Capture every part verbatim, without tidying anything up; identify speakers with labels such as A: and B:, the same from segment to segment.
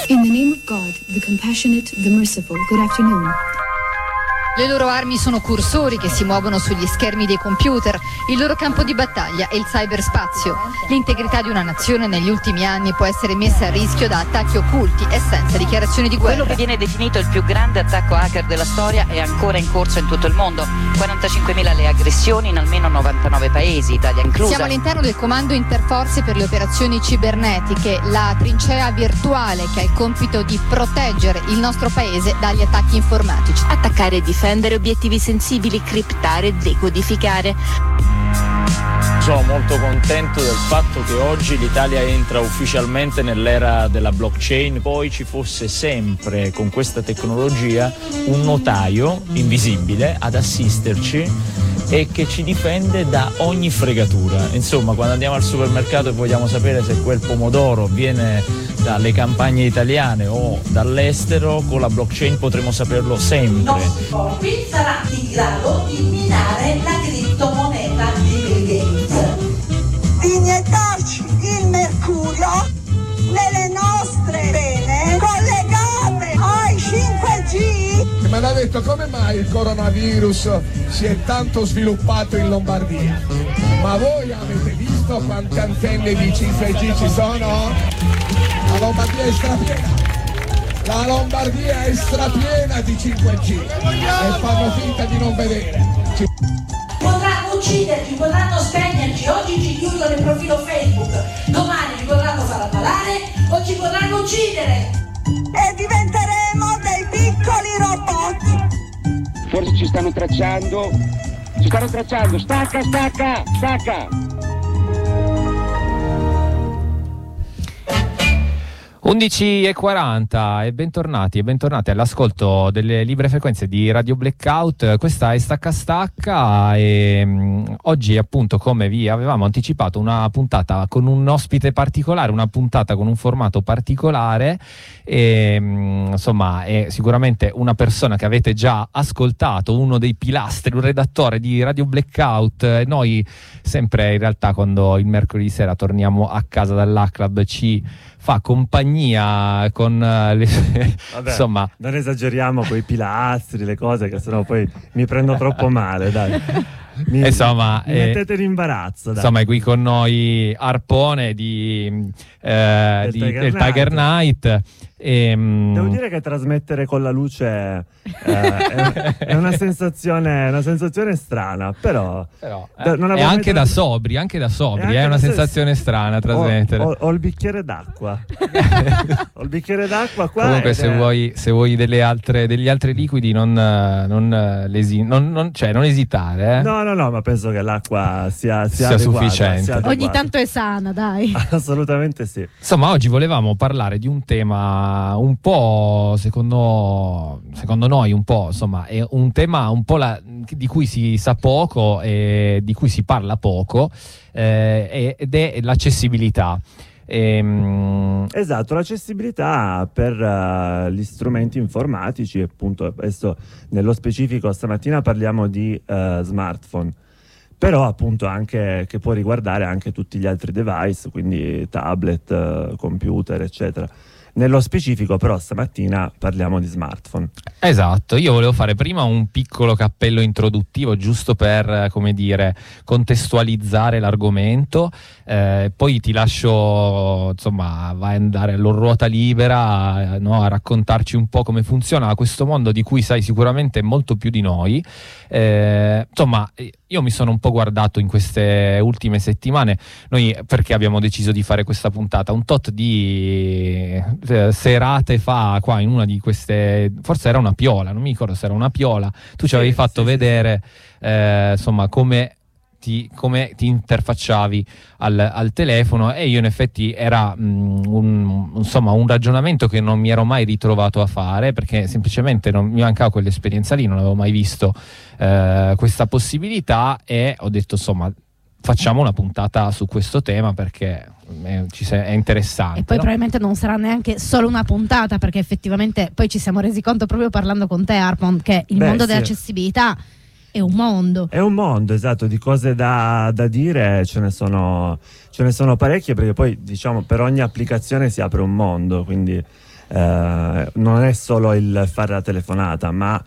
A: In the name of God, the compassionate, the merciful, good afternoon.
B: Le loro armi sono cursori che si muovono sugli schermi dei computer, il loro campo di battaglia è il cyberspazio. L'integrità di una nazione negli ultimi anni può essere messa a rischio da attacchi occulti e senza dichiarazioni di guerra.
C: Quello che viene definito il più grande attacco hacker della storia è ancora in corso in tutto il mondo. quarantacinquemila le aggressioni in almeno novantanove paesi, Italia inclusa.
B: Siamo all'interno del Comando Interforze per le operazioni cibernetiche, la trincea virtuale che ha il compito di proteggere il nostro paese dagli attacchi informatici.
D: Attaccare e difendere obiettivi sensibili, criptare e decodificare.
E: Sono molto contento del fatto che oggi l'Italia entra ufficialmente nell'era della blockchain. Poi ci fosse sempre con questa tecnologia un notaio invisibile ad assisterci e che ci difende da ogni fregatura. Insomma, quando andiamo al supermercato e vogliamo sapere se quel pomodoro viene dalle campagne italiane o dall'estero, con la blockchain potremo saperlo sempre.
F: No, qui sarà in grado di minare la criptomoneta di Bill Gates, di iniettarci il mercurio nelle nostre vene collegate ai cinque G.
G: Mi hanno detto come mai il coronavirus si è tanto sviluppato in Lombardia, ma voi avete visto quante antenne di cinque G ci sono? La Lombardia è strapiena, la Lombardia è strapiena di cinque G e fanno finta di non vedere. Ci...
F: Potranno ucciderci, potranno spegnerci, oggi ci chiudono il profilo Facebook, domani ci potranno far ammalare o ci potranno uccidere e diventeremo dei piccoli robot.
H: Forse ci stanno tracciando, ci stanno tracciando, stacca, stacca, stacca.
I: undici e quaranta e bentornati e bentornati all'ascolto delle libere frequenze di Radio Blackout. Questa è Stacca Stacca e mh, oggi appunto, come vi avevamo anticipato, una puntata con un ospite particolare, una puntata con un formato particolare e mh, insomma è sicuramente una persona che avete già ascoltato, uno dei pilastri, un redattore di Radio Blackout. Noi sempre in realtà quando il mercoledì sera torniamo a casa dall'A Club ci fa compagnia con uh, le
J: Vabbè,
I: insomma
J: non esageriamo con i pilastri, le cose che sennò poi mi prendo troppo male, dai. Mi,
I: insomma,
J: mi mettete in imbarazzo, dai.
I: Insomma, è qui con noi Arpone di, eh,
J: del
I: di
J: Tiger
I: del
J: Night.
I: Tiger Night. E, um,
J: devo dire che trasmettere con la luce eh, è, è una sensazione una sensazione strana, però,
I: però
J: da, non
I: è anche
J: tra...
I: da sobri anche da sobri
J: anche
I: è una
J: da
I: sensazione se... strana trasmettere.
J: Ho, ho, ho il bicchiere d'acqua ho il bicchiere d'acqua qua.
I: Comunque se
J: è...
I: vuoi se vuoi delle altre degli altri liquidi non non, lesi, non, non cioè non esitare eh.
J: no no no ma penso che l'acqua sia sia,
I: sia
J: adeguata,
I: sufficiente
J: sia
K: ogni tanto è sana, dai.
J: Assolutamente sì.
I: Insomma, oggi volevamo parlare di un tema un po', secondo secondo noi un po', insomma, è un tema un po' la, di cui si sa poco e di cui si parla poco, eh, ed è l'accessibilità. Ehm...
J: Esatto, l'accessibilità per uh, gli strumenti informatici, appunto. Adesso nello specifico stamattina parliamo di uh, smartphone, però appunto anche che può riguardare anche tutti gli altri device, quindi tablet, uh, computer, eccetera. Nello specifico però stamattina parliamo di smartphone.
I: Esatto, io volevo fare prima un piccolo cappello introduttivo giusto per, come dire, contestualizzare l'argomento, eh, poi ti lascio, insomma, vai ad andare a ruota libera, no, a raccontarci un po' come funziona questo mondo di cui sai sicuramente molto più di noi. Eh, insomma, io mi sono un po' guardato in queste ultime settimane, noi perché abbiamo deciso di fare questa puntata, un tot di eh, serate fa qua in una di queste, forse era una Piola, non mi ricordo se era una Piola, tu ci avevi sì, fatto sì, vedere sì. Eh, insomma come ti, come ti interfacciavi al, al telefono, e io in effetti era mh, un, insomma un ragionamento che non mi ero mai ritrovato a fare, perché semplicemente non mi mancava quell'esperienza lì, non avevo mai visto eh, questa possibilità, e ho detto insomma facciamo una puntata su questo tema perché è, ci se, è interessante.
K: E poi
I: no?
K: probabilmente non sarà neanche solo una puntata, perché effettivamente poi ci siamo resi conto proprio parlando con te, Arpon, che il Beh, mondo sì. dell'accessibilità è un mondo.
J: È un mondo, esatto, di cose da, da dire ce ne sono ce ne sono parecchie, perché poi diciamo per ogni applicazione si apre un mondo, quindi eh, non è solo il fare la telefonata, ma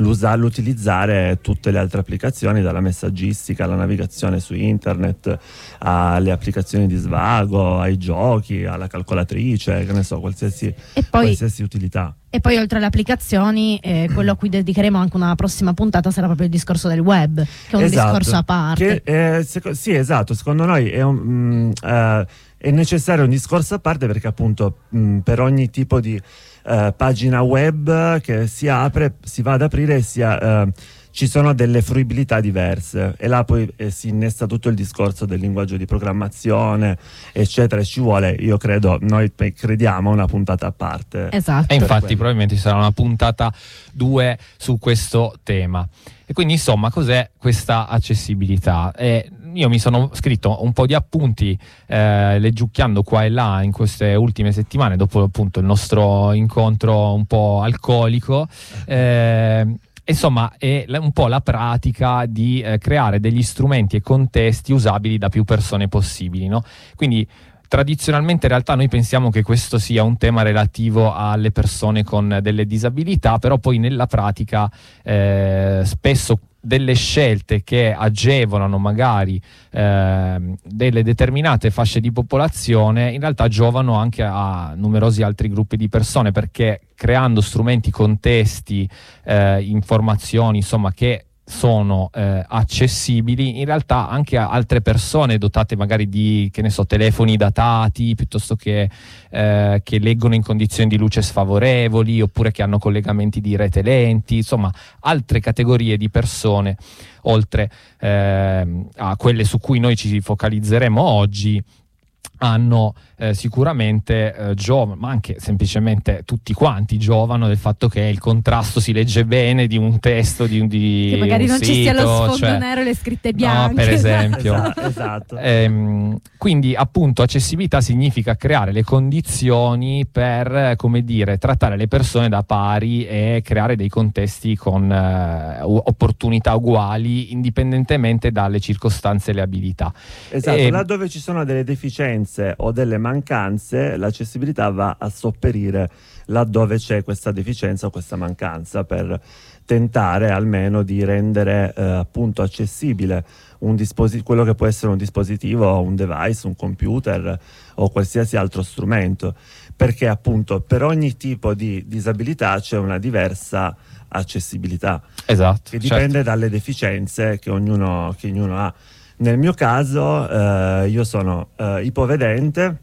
J: l'utilizzare tutte le altre applicazioni, dalla messaggistica alla navigazione su internet, alle applicazioni di svago, ai giochi, alla calcolatrice, che ne so, qualsiasi,
K: e poi,
J: qualsiasi utilità.
K: E poi oltre alle applicazioni, eh, quello a cui dedicheremo anche una prossima puntata sarà proprio il discorso del web, che è un
J: esatto,
K: discorso a parte.
J: Che, eh, seco- sì, esatto, secondo noi è un... Mm, uh, è necessario un discorso a parte, perché appunto mh, per ogni tipo di uh, pagina web che si apre, si va ad aprire, sia, uh, ci sono delle fruibilità diverse, e là poi eh, si innesta tutto il discorso del linguaggio di programmazione, eccetera, e ci vuole, io credo, noi crediamo, una puntata a parte.
K: Esatto.
I: E infatti
J: quello.
I: probabilmente ci sarà una puntata due su questo tema. E quindi insomma, cos'è questa accessibilità? E io mi sono scritto un po' di appunti eh, leggiucchiando qua e là in queste ultime settimane, dopo appunto il nostro incontro un po' alcolico. Eh, insomma, è un po' la pratica di eh, creare degli strumenti e contesti usabili da più persone possibili, no? Quindi tradizionalmente in realtà noi pensiamo che questo sia un tema relativo alle persone con delle disabilità, però poi nella pratica eh, spesso delle scelte che agevolano magari eh, delle determinate fasce di popolazione in realtà giovano anche a numerosi altri gruppi di persone, perché creando strumenti, contesti, eh, informazioni, insomma, che sono eh, accessibili, in realtà anche a altre persone dotate magari di, che ne so, telefoni datati, piuttosto che eh, che leggono in condizioni di luce sfavorevoli, oppure che hanno collegamenti di rete lenti, insomma altre categorie di persone oltre eh, a quelle su cui noi ci focalizzeremo oggi, hanno eh, sicuramente eh, giovano, ma anche semplicemente tutti quanti giovano del fatto che il contrasto si legge bene di un testo, di un di
K: che magari
I: un
K: non
I: sito,
K: ci sia lo sfondo
I: cioè,
K: nero e le scritte bianche,
I: no, per esempio.
J: Esatto, esatto.
I: Ehm, quindi appunto accessibilità significa creare le condizioni per, come dire, trattare le persone da pari e creare dei contesti con eh, opportunità uguali indipendentemente dalle circostanze e le abilità.
J: Esatto,
I: e,
J: laddove ci sono delle deficienze o delle mancanze, l'accessibilità va a sopperire laddove c'è questa deficienza o questa mancanza, per tentare almeno di rendere eh, appunto accessibile un disposi- quello che può essere un dispositivo, un device, un computer o qualsiasi altro strumento, perché appunto per ogni tipo di disabilità c'è una diversa accessibilità,
I: esatto,
J: che dipende
I: certo.
J: dalle deficienze che ognuno, che ognuno ha. Nel mio caso eh, io sono eh, ipovedente,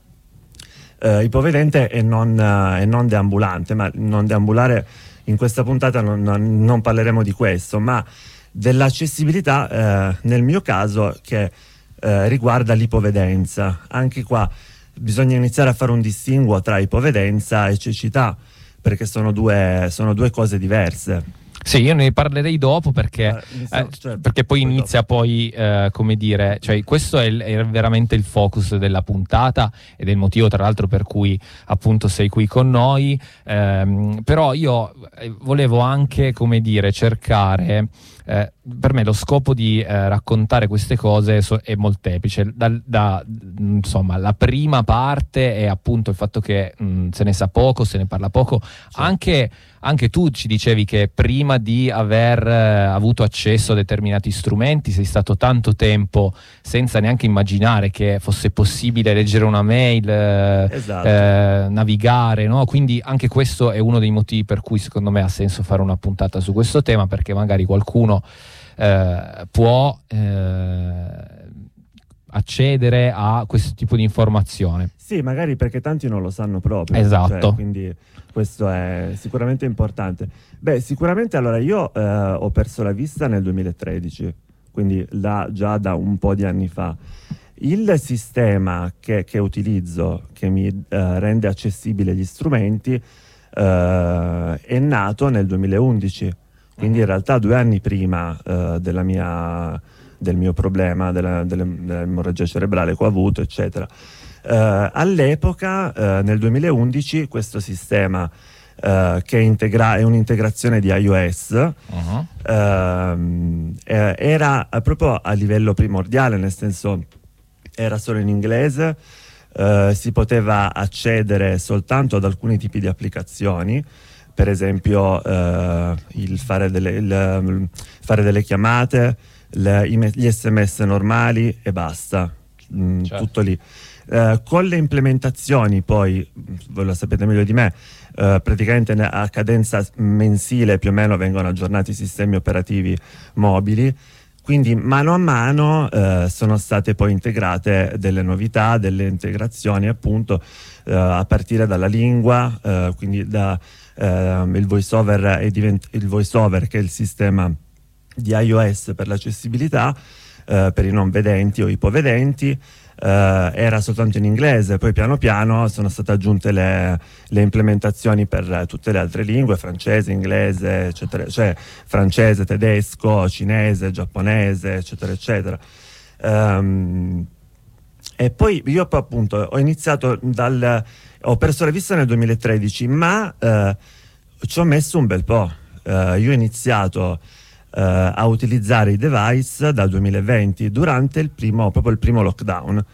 J: eh, ipovedente e non, eh, e non deambulante, ma non deambulare in questa puntata non, non, non parleremo di questo, ma dell'accessibilità eh, nel mio caso che eh, riguarda l'ipovedenza. Anche qua bisogna iniziare a fare un distinguo tra ipovedenza e cecità, perché sono due, sono due cose diverse.
I: Sì, io ne parlerei dopo perché,
J: Eh,
I: eh,
J: certo,
I: perché poi
J: poi
I: inizia
J: dopo.
I: poi, eh, come dire, cioè questo è, il- è veramente il focus della puntata ed è il motivo tra l'altro per cui appunto sei qui con noi, ehm, però io eh, volevo anche, come dire, cercare, eh, per me lo scopo di eh, raccontare queste cose so- è molteplice. Da, da, insomma, la prima parte è appunto il fatto che mh, se ne sa poco, se ne parla poco, anche Anche tu ci dicevi che prima di aver eh, avuto accesso a determinati strumenti sei stato tanto tempo senza neanche immaginare che fosse possibile leggere una mail, eh,
J: Esatto.
I: eh, navigare, no? Quindi anche questo è uno dei motivi per cui secondo me ha senso fare una puntata su questo tema, perché magari qualcuno eh, può eh, accedere a questo tipo di informazione.
J: Sì, magari perché tanti non lo sanno proprio.
I: Esatto.
J: Cioè, quindi questo è sicuramente importante. Beh, sicuramente allora io eh, ho perso la vista nel duemilatredici, quindi da, già da un po' di anni fa. Il sistema che, che utilizzo, che mi eh, rende accessibile gli strumenti, eh, è nato nel duemilaundici, quindi in realtà due anni prima eh, della mia, del mio problema, della, della, dell'emorragia cerebrale che ho avuto, eccetera. Uh, all'epoca, uh, nel duemilaundici, questo sistema uh, che integra- è un'integrazione di iOS,
I: Uh-huh.
J: uh, era proprio a livello primordiale, nel senso era solo in inglese, eh, si poteva accedere soltanto ad alcuni tipi di applicazioni, per esempio eh, il, fare delle, il fare delle chiamate, le, gli sms normali e basta, mm, certo. Tutto lì. Eh, con le implementazioni poi, voi lo sapete meglio di me, eh, praticamente a cadenza mensile più o meno vengono aggiornati i sistemi operativi mobili, quindi mano a mano eh, sono state poi integrate delle novità, delle integrazioni appunto eh, a partire dalla lingua, eh, quindi da eh, il voice over è divent- il voice over che è il sistema di iOS per l'accessibilità eh, per i non vedenti o ipovedenti. Uh, era soltanto in inglese, poi piano piano sono state aggiunte le, le implementazioni per uh, tutte le altre lingue, francese, inglese, eccetera, cioè francese, tedesco, cinese, giapponese, eccetera, eccetera. Um, e poi io poi, appunto ho iniziato dal, ho perso la vista nel duemilatredici, ma uh, ci ho messo un bel po'. Uh, io ho iniziato Uh, a utilizzare i device dal duemilaventi durante il primo, proprio il primo lockdown,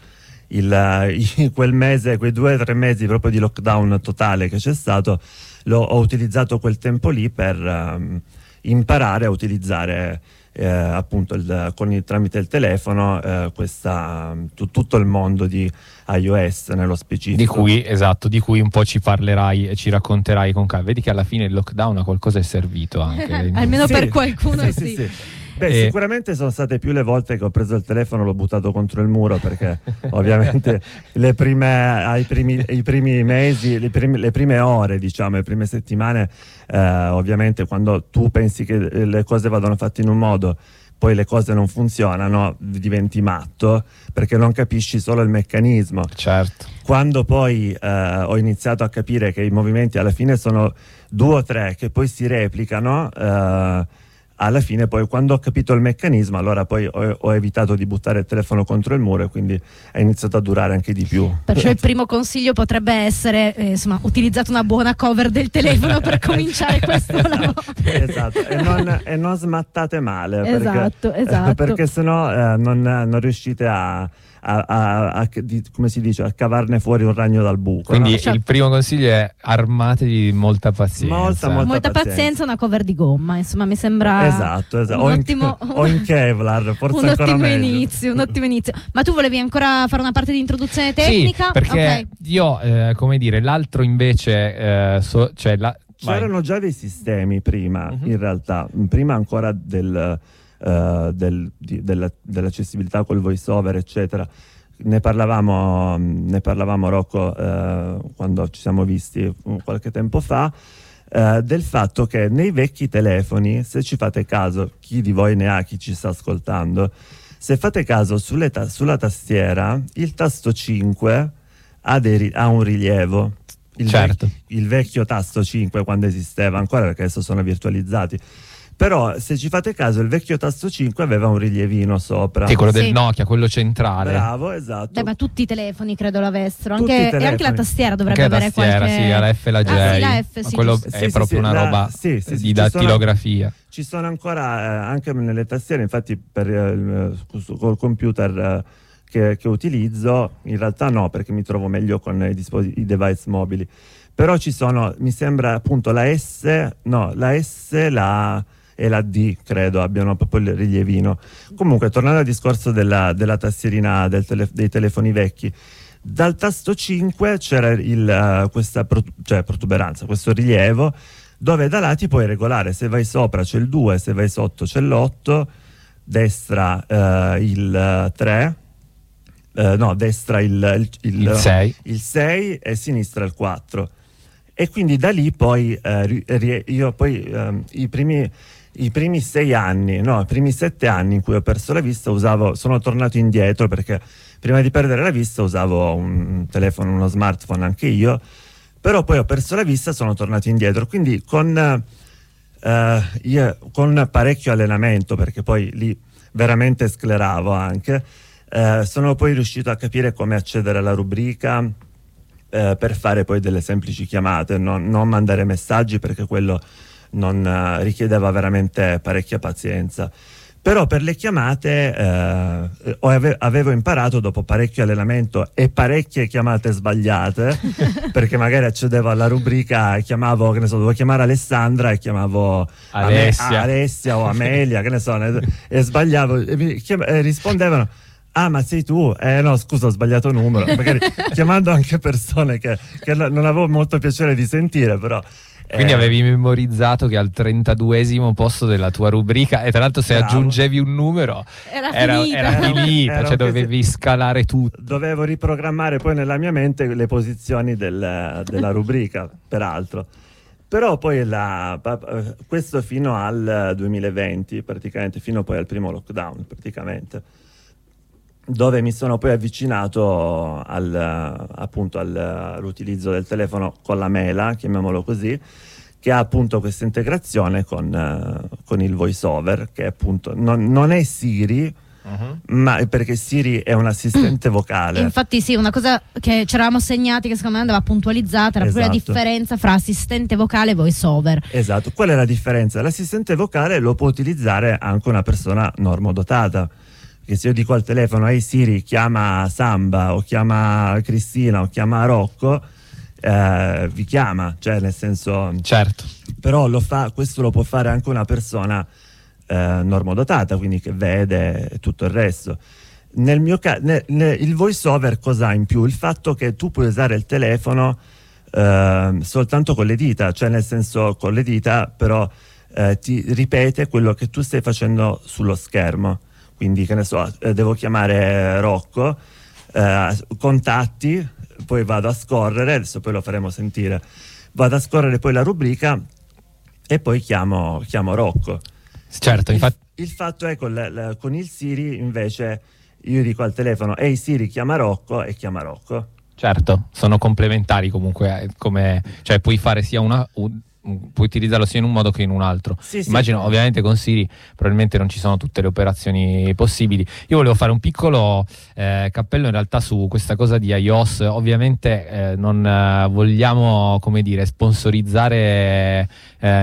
J: il, in quel mese, quei due o tre mesi proprio di lockdown totale che c'è stato, lo, ho utilizzato quel tempo lì per um, imparare a utilizzare eh, appunto il, con il, tramite il telefono eh, questa, t- tutto il mondo di iOS nello specifico.
I: Di cui, esatto, di cui un po' ci parlerai e ci racconterai con calma. Vedi che alla fine il lockdown a qualcosa è servito anche.
K: Almeno
J: sì,
K: per qualcuno sì.
J: sì,
K: sì.
J: sì, sì. Beh,
I: E...
J: sicuramente sono state più le volte che ho preso il telefono e l'ho buttato contro il muro, perché ovviamente le prime, ai primi, i primi mesi, le prime, le prime ore, diciamo, le prime settimane, eh, ovviamente quando tu pensi che le cose vadano fatte in un modo, poi le cose non funzionano, diventi matto perché non capisci solo il meccanismo.
I: Certo.
J: Quando poi eh, ho iniziato a capire che i movimenti alla fine sono due o tre che poi si replicano, eh, alla fine poi quando ho capito il meccanismo, allora poi ho, ho evitato di buttare il telefono contro il muro e quindi è iniziato a durare anche di più.
K: Perciò il primo consiglio potrebbe essere eh, insomma, utilizzate una buona cover del telefono per cominciare questo lavoro.
J: Esatto, e non, e non smattate male,
K: esatto,
J: perché,
K: esatto.
J: perché sennò eh, non, non riuscite a A, a, a, di, come si dice, a cavarne fuori un ragno dal buco.
I: Quindi
J: no?
I: il cioè, primo consiglio è armatevi di molta pazienza.
J: Molta, molta,
K: molta pazienza. pazienza, una cover di gomma, insomma, mi sembra
J: esatto, esatto.
K: un
J: o,
K: ottimo
J: in, o in Kevlar, forse
K: un
J: ancora
K: ottimo
J: meglio.
K: inizio, un ottimo inizio. Ma tu volevi ancora fare una parte di introduzione tecnica?
I: Sì, perché
K: okay.
I: io, eh, come dire, l'altro invece, eh, so, cioè la,
J: c'erano
I: vai.
J: già dei sistemi prima,
I: uh-huh.
J: in realtà, prima ancora del, uh, del, di, della, dell'accessibilità col voice over, eccetera. Ne parlavamo, ne parlavamo Rocco eh, quando ci siamo visti qualche tempo fa, eh, del fatto che nei vecchi telefoni, se ci fate caso, chi di voi ne ha, chi ci sta ascoltando, se fate caso sulle ta- sulla tastiera il tasto cinque ha, dei, ha un rilievo, il,
I: certo.
J: vec- il vecchio tasto cinque quando esisteva ancora, perché adesso sono virtualizzati. Però se ci fate caso il vecchio tasto cinque aveva un rilievino sopra.
I: Sì, quello del
K: sì.
I: Nokia, quello centrale.
J: Bravo, esatto.
K: Beh, ma tutti i telefoni credo l'avessero,
J: Tutti
K: anche,
J: i telefoni.
K: e anche la tastiera dovrebbe
I: Anche la
K: avere
I: tastiera,
K: qualche...
I: sì, la F e la J.
K: Ah, sì, la F, sì,
I: quello
K: giusto.
I: è
J: Sì,
I: proprio
J: sì,
I: una
J: la-
I: roba
J: sì, sì, sì,
I: di
J: ci sono-
I: dattilografia.
J: Ci sono ancora eh, anche nelle tastiere, infatti per eh, il- col computer eh, che, che utilizzo, in realtà no, perché mi trovo meglio con i, disposi- i device mobili. Però ci sono, mi sembra appunto la S, no, la S, la e la D, credo, abbiano proprio il rilievino. Comunque, tornando al discorso della, della tastierina del tele- dei telefoni vecchi, dal tasto cinque c'era il, uh, questa pro- cioè protuberanza, questo rilievo, dove da là ti puoi regolare, se vai sopra c'è il due, se vai sotto c'è l'otto, destra uh, il tre, uh, no, destra il, il,
I: Il sei.
J: il sei e sinistra il quattro. E quindi da lì poi uh, ri- ri- io poi um, i primi I primi sei anni, no, i primi sette anni in cui ho perso la vista, usavo, sono tornato indietro perché prima di perdere la vista usavo un telefono, uno smartphone anche io, però poi ho perso la vista, sono tornato indietro, quindi con, eh, io, con parecchio allenamento, perché poi lì veramente scleravo anche, eh, sono poi riuscito a capire come accedere alla rubrica eh, per fare poi delle semplici chiamate, non, non mandare messaggi perché quello non uh, richiedeva veramente parecchia pazienza. Però per le chiamate eh, ave- avevo imparato dopo parecchio allenamento e parecchie chiamate sbagliate, perché magari accedevo alla rubrica e chiamavo, che ne so, dovevo chiamare Alessandra e chiamavo
I: Alessia,
J: Ame- Alessia o Amelia, che ne so, ne- e sbagliavo e, mi chiam- e rispondevano: ah, ma sei tu? Eh no, scusa, ho sbagliato numero. Magari chiamando anche persone che, che non avevo molto piacere di sentire, però.
I: Quindi
J: eh,
I: avevi memorizzato che al trentaduesimo posto della tua rubrica, e tra l'altro se
J: Bravo.
I: aggiungevi un numero
K: Era
I: era,
K: finita.
I: era finita,
J: Era
I: cioè
J: un
I: dovevi scalare tutto.
J: dovevo riprogrammare poi nella mia mente le posizioni del- della rubrica, peraltro. Però poi la, questo fino al duemilaventi, praticamente, fino poi al primo lockdown, praticamente, dove mi sono poi avvicinato al, appunto al- all'utilizzo del telefono con la mela, chiamiamolo così, che ha appunto questa integrazione con, eh, con il voice over, che appunto non, non è Siri,
I: Uh-huh.
J: ma perché Siri è un assistente vocale.
K: Infatti sì, una cosa che ci eravamo segnati che secondo me andava puntualizzata era proprio la
J: Esatto.
K: differenza fra assistente vocale e voice over.
J: Esatto, qual è la differenza? L'assistente vocale lo può utilizzare anche una persona normodotata, che se io dico al telefono: ehi Siri, chiama Samba o chiama Cristina o chiama Rocco, eh, vi chiama, cioè nel senso,
I: certo,
J: però lo fa, questo lo può fare anche una persona eh, normodotata, quindi che vede e tutto il resto. Nel mio caso, il voice over cosa ha in più? Il fatto che tu puoi usare il telefono eh, soltanto con le dita, cioè nel senso con le dita, però eh, ti ripete quello che tu stai facendo sullo schermo. Quindi, che ne so, eh, devo chiamare Rocco, eh, contatti, poi vado a scorrere, adesso poi lo faremo sentire, vado a scorrere poi la rubrica e poi chiamo, chiamo Rocco.
I: Certo,
J: il,
I: infatti.
J: Il fatto è con, la, la, con il Siri invece io dico al telefono: ehi Siri, chiama Rocco, e chiama Rocco.
I: Certo, sono complementari comunque, eh, come, cioè puoi fare sia una... Un, puoi utilizzarlo sia in un modo che in un altro.
J: Sì, sì.
I: Immagino, ovviamente con Siri probabilmente non ci sono tutte le operazioni possibili. Io volevo fare un piccolo eh, cappello in realtà su questa cosa di iOS. Ovviamente eh, non eh, vogliamo, come dire, sponsorizzare eh,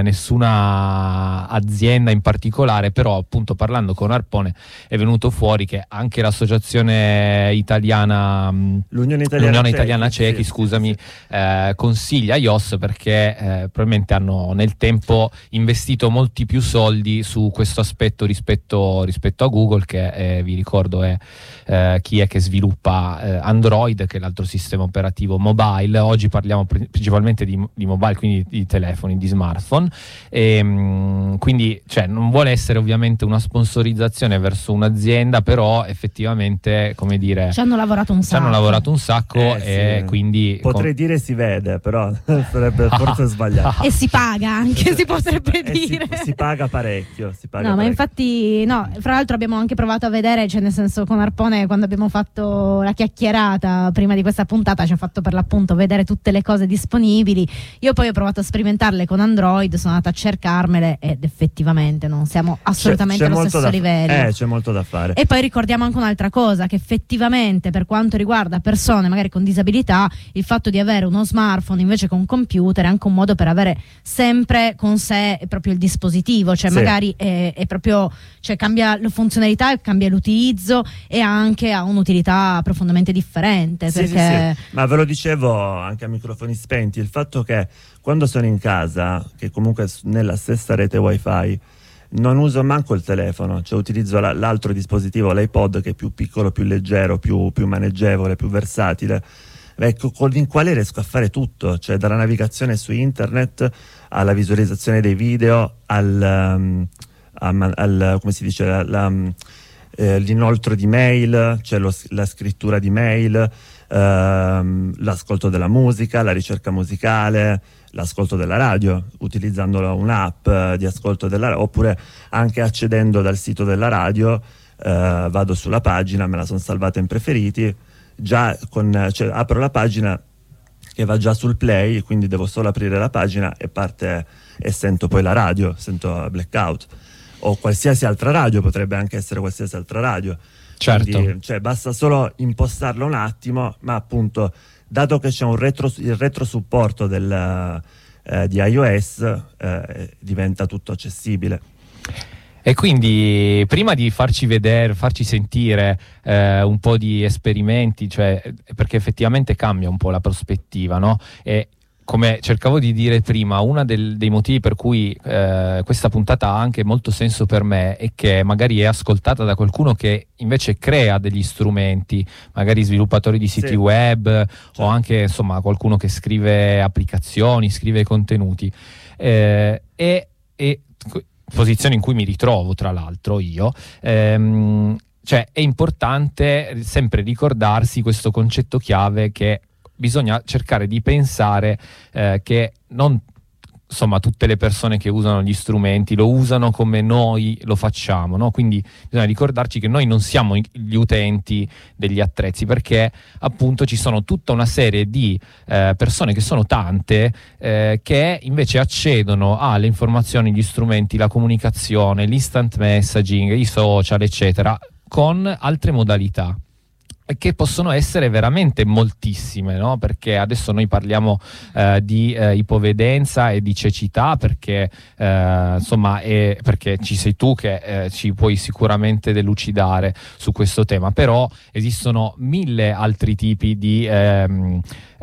I: nessuna azienda in particolare, però appunto parlando con Arpone è venuto fuori che anche l'associazione italiana,
J: l'Unione Italiana,
I: l'Unione Italiana
J: Cechi,
I: Cechi,
J: sì,
I: scusami,
J: sì, sì.
I: Eh, consiglia iOS perché eh, probabilmente hanno nel tempo investito molti più soldi su questo aspetto rispetto, rispetto a Google, che eh, vi ricordo è eh, chi è che sviluppa eh, Android, che è l'altro sistema operativo mobile. Oggi parliamo pr- principalmente di, di mobile, quindi di telefoni, di smartphone, e, mh, quindi cioè, non vuole essere ovviamente una sponsorizzazione verso un'azienda, però effettivamente, come dire,
K: ci hanno lavorato un
I: ci
K: sacco
I: hanno lavorato un sacco
J: Eh,
I: e
J: sì.
I: quindi
J: Potrei
I: com-
J: dire si vede, però sarebbe forse sbagliato.
K: e si paga anche, si potrebbe
J: Eh,
K: dire.
J: si, si paga parecchio, si paga
K: No, ma
J: parecchio.
K: infatti, no, fra l'altro abbiamo anche provato a vedere, cioè nel senso con Arpone quando abbiamo fatto la chiacchierata prima di questa puntata ci ha fatto per l'appunto vedere tutte le cose disponibili. Io poi ho provato a sperimentarle con Android, sono andata a cercarmele ed effettivamente non siamo assolutamente
J: C'è- c'è
K: allo
J: molto
K: stesso
J: da-
K: livello.
J: Eh, c'è molto da fare.
K: E poi ricordiamo anche un'altra cosa, che effettivamente per quanto riguarda persone magari con disabilità, il fatto di avere uno smartphone invece che un computer è anche un modo per avere sempre con sé proprio il dispositivo, cioè
J: Sì.
K: magari è, è proprio, cioè cambia le funzionalità, cambia l'utilizzo e anche ha un'utilità profondamente differente.
J: Sì,
K: perché
J: sì, sì. Ma ve lo dicevo anche a microfoni spenti, il fatto che quando sono in casa, che comunque s- nella stessa rete wifi, non uso manco il telefono, cioè utilizzo la- l'altro dispositivo, l'iPod, che è più piccolo, più leggero, più, più maneggevole, più versatile, ecco, con il quale riesco a fare tutto, cioè dalla navigazione su internet alla visualizzazione dei video, al, um, a- al come si dice, la, la, um, eh, l'inoltro di mail, cioè lo- la scrittura di mail, ehm, l'ascolto della musica, la ricerca musicale, l'ascolto della radio, utilizzando un'app eh, di ascolto della radio, oppure anche accedendo dal sito della radio, eh, vado sulla pagina, me la sono salvata in preferiti, già con, cioè, apro la pagina che va già sul play, quindi devo solo aprire la pagina e parte e sento poi la radio, sento Blackout o qualsiasi altra radio, potrebbe anche essere qualsiasi altra radio.
I: Certo.
J: Quindi, cioè, basta solo impostarlo un attimo, ma appunto dato che c'è un retro, il retro supporto del, eh, di iOS, eh, diventa tutto accessibile.
I: E quindi prima di farci vedere, farci sentire eh, un po' di esperimenti, cioè perché effettivamente cambia un po' la prospettiva, no? E come cercavo di dire prima, uno dei motivi per cui eh, questa puntata ha anche molto senso per me è che magari è ascoltata da qualcuno che invece crea degli strumenti, magari sviluppatori di siti sì. web, certo. o anche insomma qualcuno che scrive applicazioni, scrive contenuti. Eh, e, e posizione in cui mi ritrovo tra l'altro io. Ehm, cioè è importante sempre ricordarsi questo concetto chiave che bisogna cercare di pensare eh, che non insomma tutte le persone che usano gli strumenti lo usano come noi lo facciamo, no? Quindi bisogna ricordarci che noi non siamo gli utenti degli attrezzi, perché appunto ci sono tutta una serie di eh, persone, che sono tante, eh, che invece accedono alle informazioni, gli strumenti, la comunicazione, l'instant messaging, i social eccetera, con altre modalità, che possono essere veramente moltissime, no? Perché adesso noi parliamo eh, di eh, ipovedenza e di cecità, perché eh, insomma è, perché ci sei tu che eh, ci puoi sicuramente delucidare su questo tema, però esistono mille altri tipi di ehm,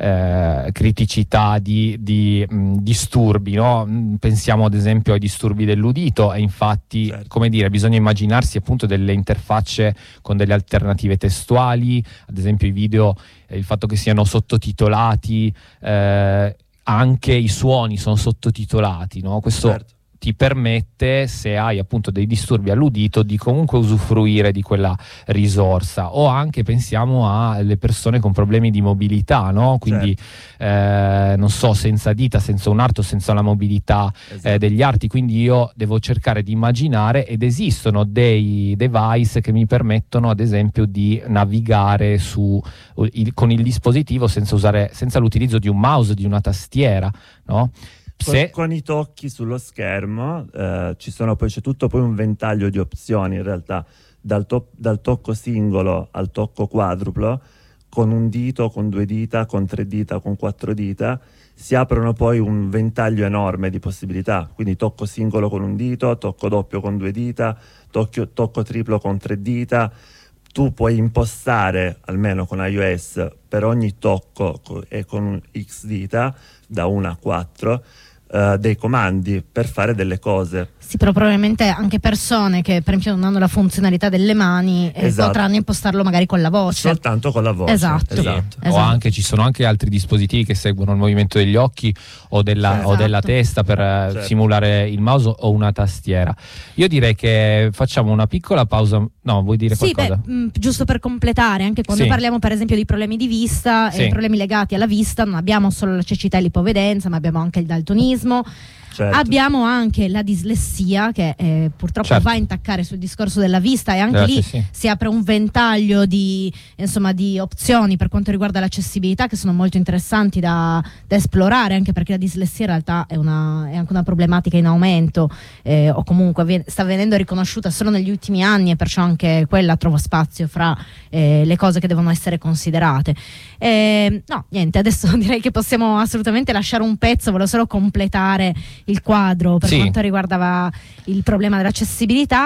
I: eh, criticità, di, di mh, disturbi, no? Pensiamo ad esempio ai disturbi dell'udito, e infatti certo. come dire, bisogna immaginarsi appunto delle interfacce con delle alternative testuali, ad esempio i video, eh, il fatto che siano sottotitolati, eh, anche i suoni sono sottotitolati, no? Questo certo. ti permette, se hai appunto dei disturbi all'udito, di comunque usufruire di quella risorsa. O anche pensiamo alle persone con problemi di mobilità, no? Quindi certo. eh, non so, senza dita, senza un arto, senza la mobilità esatto. eh, degli arti, quindi io devo cercare di immaginare, ed esistono dei device che mi permettono ad esempio di navigare su, il, con il dispositivo senza usare, senza l'utilizzo di un mouse, di una tastiera, no?
J: Se... Con, con i tocchi sullo schermo eh, ci sono poi, c'è tutto poi un ventaglio di opzioni in realtà, dal, to- dal tocco singolo al tocco quadruplo, con un dito, con due dita, con tre dita, con quattro dita, si aprono poi un ventaglio enorme di possibilità, quindi tocco singolo con un dito, tocco doppio con due dita, tocco, tocco triplo con tre dita. Tu puoi impostare, almeno con iOS, per ogni tocco e con X dita, da uno a quattro, Uh, dei comandi per fare delle cose.
K: Sì, però probabilmente anche persone che per esempio non hanno la funzionalità delle mani eh,
J: esatto.
K: potranno impostarlo magari con la voce.
J: Soltanto con la voce.
K: Esatto.
J: esatto.
I: Sì. O anche ci sono anche altri dispositivi che seguono il movimento degli occhi o della, esatto. o della testa per certo. simulare il mouse o una tastiera. Io direi che facciamo una piccola pausa. No, vuoi dire
K: sì,
I: qualcosa?
K: Beh, mh, giusto per completare, anche quando
I: sì. parliamo
K: per esempio di problemi di vista
I: sì.
K: e problemi legati alla vista, non abbiamo solo la cecità e l'ipovedenza, ma abbiamo anche il daltonismo. Certo. Abbiamo anche la dislessia che eh, purtroppo certo. va a intaccare sul discorso della vista, e anche eh, lì
I: sì, sì.
K: si apre un ventaglio di, insomma, di opzioni per quanto riguarda l'accessibilità, che sono molto interessanti da, da esplorare, anche perché la dislessia in realtà è, una, è anche una problematica in aumento, eh, o comunque viene, sta venendo riconosciuta solo negli ultimi anni, e perciò anche quella trova spazio fra eh, le cose che devono essere considerate. Eh, no, niente, adesso direi che possiamo assolutamente lasciare un pezzo, volevo solo completare il quadro per
I: sì.
K: quanto riguardava il problema dell'accessibilità.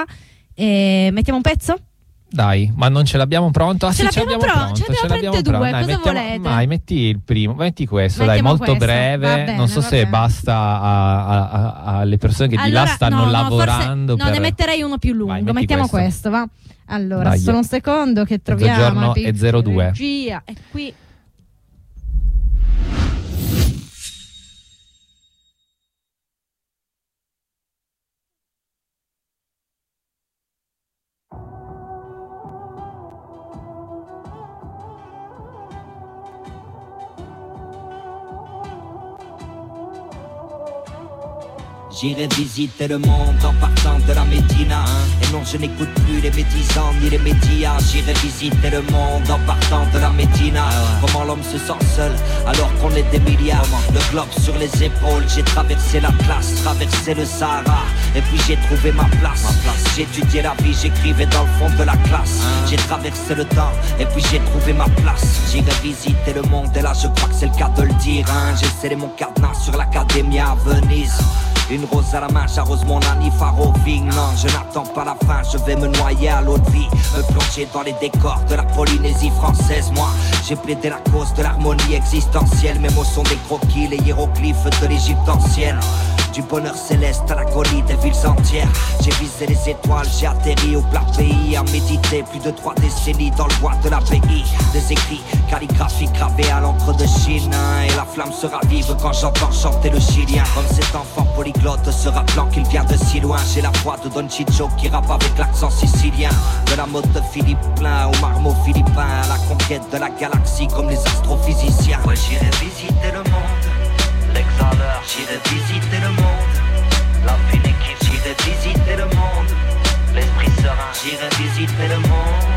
K: E mettiamo un pezzo?
I: Dai, ma non ce l'abbiamo pronto? Ah,
K: ce
I: sì, ce
K: l'abbiamo
I: l'abbiamo
K: pronto,
I: pronto,
K: ce l'abbiamo
I: pronto.
K: due,
I: Dai,
K: cosa
I: mettiamo,
K: volete?
I: Vai, metti il primo, metti questo,
K: Mettiamo
I: dai, molto
K: questo.
I: breve.
K: Va bene,
I: non so
K: va
I: se
K: bene.
I: basta a, a, a, alle persone che
K: allora,
I: di là stanno
K: no,
I: lavorando.
K: No,
I: per...
K: no, ne metterei uno più lungo.
I: Vai, metti
K: mettiamo
I: questo.
K: questo, va. Allora,
I: Dai.
K: solo un secondo che troviamo.
I: Mezzogiorno e zero due.
K: Regia, è qui.
L: J'irai visiter le monde en partant de la Médina. Et non, je n'écoute plus les médisants ni les médias. J'irai visiter le monde en partant de la Médina. Comment l'homme se sent seul alors qu'on est des milliards. Le globe sur les épaules, j'ai traversé la classe, traversé le Sahara. Et puis j'ai trouvé ma place. J'ai étudié la vie, j'écrivais dans le fond de la classe. J'ai traversé le temps et puis j'ai trouvé ma place. J'irai visiter le monde et là je crois que c'est le cas de le dire, hein. J'ai scellé mon cadenas sur l'académie à Venise. Une rose à la main, j'arrose mon anifar au vigne. Non, je n'attends pas la fin, je vais me noyer à l'eau de vie, me plonger dans les décors de la Polynésie française. Moi, j'ai plaidé la cause de l'harmonie existentielle. Mes mots sont des croquis, les hiéroglyphes de l'Égypte ancienne. Du bonheur céleste à l'agonie des villes entières. J'ai visé les étoiles, j'ai atterri au plat pays. À méditer plus de trois décennies dans le bois de la P I. Des écrits calligraphiques gravés à l'encre de Chine, hein. Et la flamme se ravive quand j'entends chanter le chilien. Comme cet enfant polyglotte se rappelant qu'il vient de si loin. J'ai la voix de Don Chicho qui rappe avec l'accent sicilien. De la mode de Philippe Plein au marmot philippin, à la conquête de la galaxie comme les astrophysiciens. Ouais, j'irai visiter le monde, l'exhaleur, j'irai visiter le monde, l'infini kiff, j'irai visiter le monde, l'esprit serein, j'irai visiter le monde.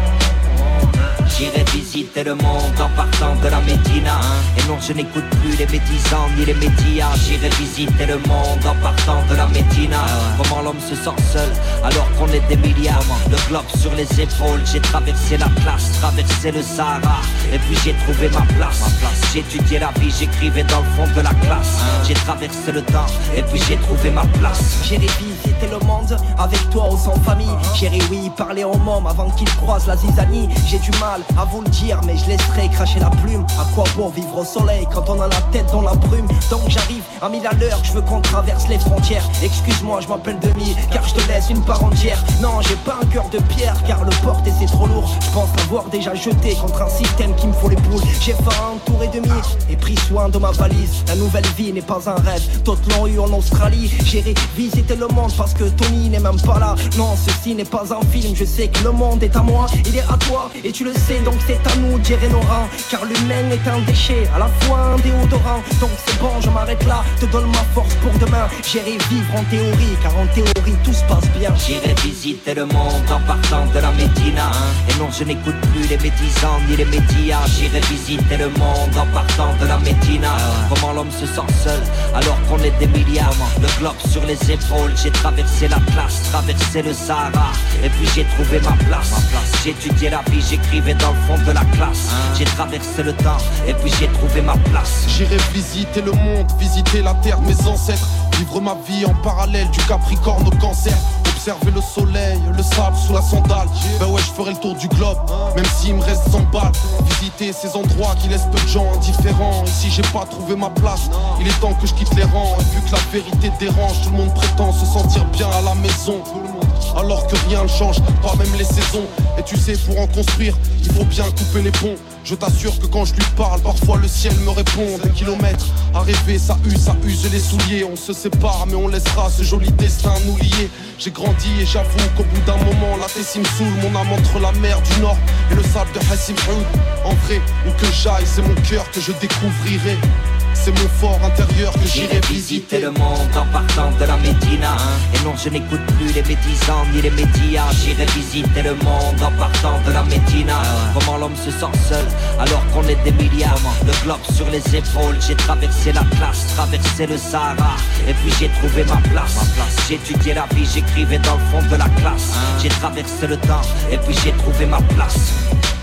L: J'irai visiter le monde en partant de la Médina. Et non, je n'écoute plus les médisants ni les médias. J'irai visiter le monde en partant de la Médina. Comment l'homme se sent seul alors qu'on est des milliards. Le globe sur les épaules, j'ai traversé l'Atlas, traversé le Sahara, et puis j'ai trouvé ma place. J'ai étudié la vie, j'écrivais dans le fond de la classe. J'ai traversé le temps, et puis j'ai trouvé ma place.
M: J'irai visiter le monde avec toi ou sans famille. J'irai oui parler aux mômes avant qu'ils croisent la zizanie. J'ai du mal à vous le dire, mais je laisserai cracher la plume. À quoi bon vivre au soleil quand on a la tête dans la brume? Donc j'arrive à mille à l'heure, je veux qu'on traverse les frontières. Excuse-moi, je m'appelle Demi, car je te laisse une part entière. Non, j'ai pas un cœur de pierre, car le porter c'est trop lourd. Je pense l'avoir déjà jeté contre un système qui me faut les boules. J'ai fait un tour et demi et pris soin de ma valise. La nouvelle vie n'est pas un rêve, d'autres l'ont eu en Australie. J'irai visiter le monde parce que Tony n'est même pas là. Non, ceci n'est pas un film, je sais que le monde est à moi, il est à toi, et tu le sais, donc c'est à nous de gérer nos rangs. Car l'humain est un déchet, à la fois un déodorant. Donc c'est bon, je m'arrête là, te donne ma force pour demain. J'irai vivre en théorie, car en théorie tout se passe bien.
L: J'irai visiter le monde en partant de la Médina. Et non, je n'écoute plus les médisants ni les médias. J'irai visiter le monde en partant de la Médina. Comment l'homme se sent seul alors qu'on est des milliards. Le globe sur les épaules, j'ai traversé l'Atlas, traversé le Sahara, et puis j'ai trouvé ma place. J'ai étudié la vie, j'écrivais dans le fond de la classe. J'ai traversé le temps, et puis j'ai trouvé ma place.
N: J'irai visiter le monde, visiter la terre de mes ancêtres. Vivre ma vie en parallèle du Capricorne au Cancer. Observer le soleil, le sable sous la sandale. Ben ouais, je ferai le tour du globe, même s'il me reste cent balles. Visiter ces endroits qui laissent peu de gens indifférents. Et si j'ai pas trouvé ma place, il est temps que je quitte les rangs. Et vu que la vérité dérange, tout le monde prétend se sentir bien à la maison, alors que rien ne change, pas même les saisons. Et tu sais, pour en construire, il faut bien couper les ponts. Je t'assure que quand je lui parle, parfois le ciel me répond. Des kilomètres à rêver, ça use, ça use les souliers. On se sépare, mais on laissera ce joli destin nous lier. J'ai grandi et j'avoue qu'au bout d'un moment, la Tessie me saoule. Mon âme entre la mer du Nord et le sable de Hassim Houd. En vrai, où que j'aille, c'est mon cœur que je découvrirai. C'est mon fort intérieur que j'irai visiter
L: le monde en partant de la Médina. Et non, je n'écoute plus les médisants ni les médias. J'irai visiter le monde en partant de la Médina. Comment l'homme se sent seul alors qu'on est des milliards. Le globe sur les épaules, j'ai traversé l'Atlas, traversé le Sahara, et puis j'ai trouvé ma place. J'ai étudié la vie, j'écrivais dans le fond de la classe. J'ai traversé le temps, et puis j'ai trouvé ma place.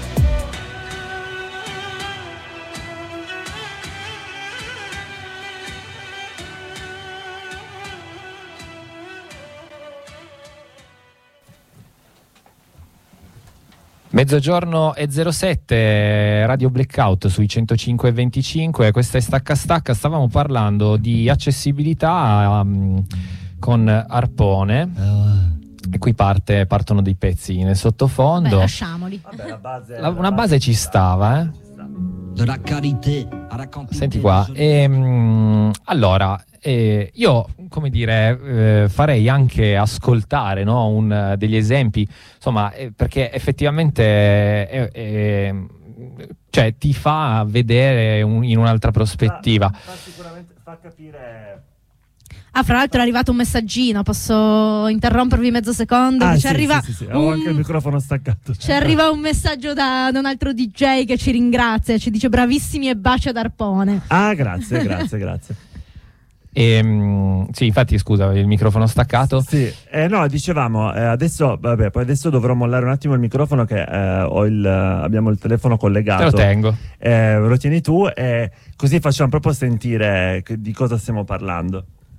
I: Mezzogiorno e zero sette, Radio Blackout sui centocinque e venticinque, questa è Stacca Stacca. Stavamo parlando di accessibilità um, con Arpone, uh. e qui parte, partono dei pezzi nel sottofondo.
K: Beh, lasciamoli.
J: Vabbè, la base,
I: la, una base ci stava, eh? Senti qua, e, um, allora eh, io, come dire, eh, farei anche ascoltare, no, un, degli esempi, insomma, eh, perché effettivamente eh, eh, cioè, ti fa vedere un, in un'altra prospettiva.
J: Fa, fa sicuramente fa capire.
K: Ah, fra l'altro è arrivato un messaggino, posso interrompervi mezzo secondo?
J: Ah,
K: ci
J: sì,
K: arriva
J: sì, sì, sì.
K: Un...
J: Ho anche il microfono staccato.
K: Ci arriva un messaggio da, da un altro D J che ci ringrazia, ci dice bravissimi e bacia ad Arpone.
J: Ah, grazie, grazie, grazie.
I: E, mh, sì, infatti, scusa, il microfono staccato.
J: Sì, eh, no, dicevamo, eh, adesso, vabbè, poi adesso dovrò mollare un attimo il microfono che eh, ho il, abbiamo il telefono collegato.
I: Te lo tengo.
J: Eh, lo tieni tu e così facciamo proprio sentire di cosa stiamo parlando.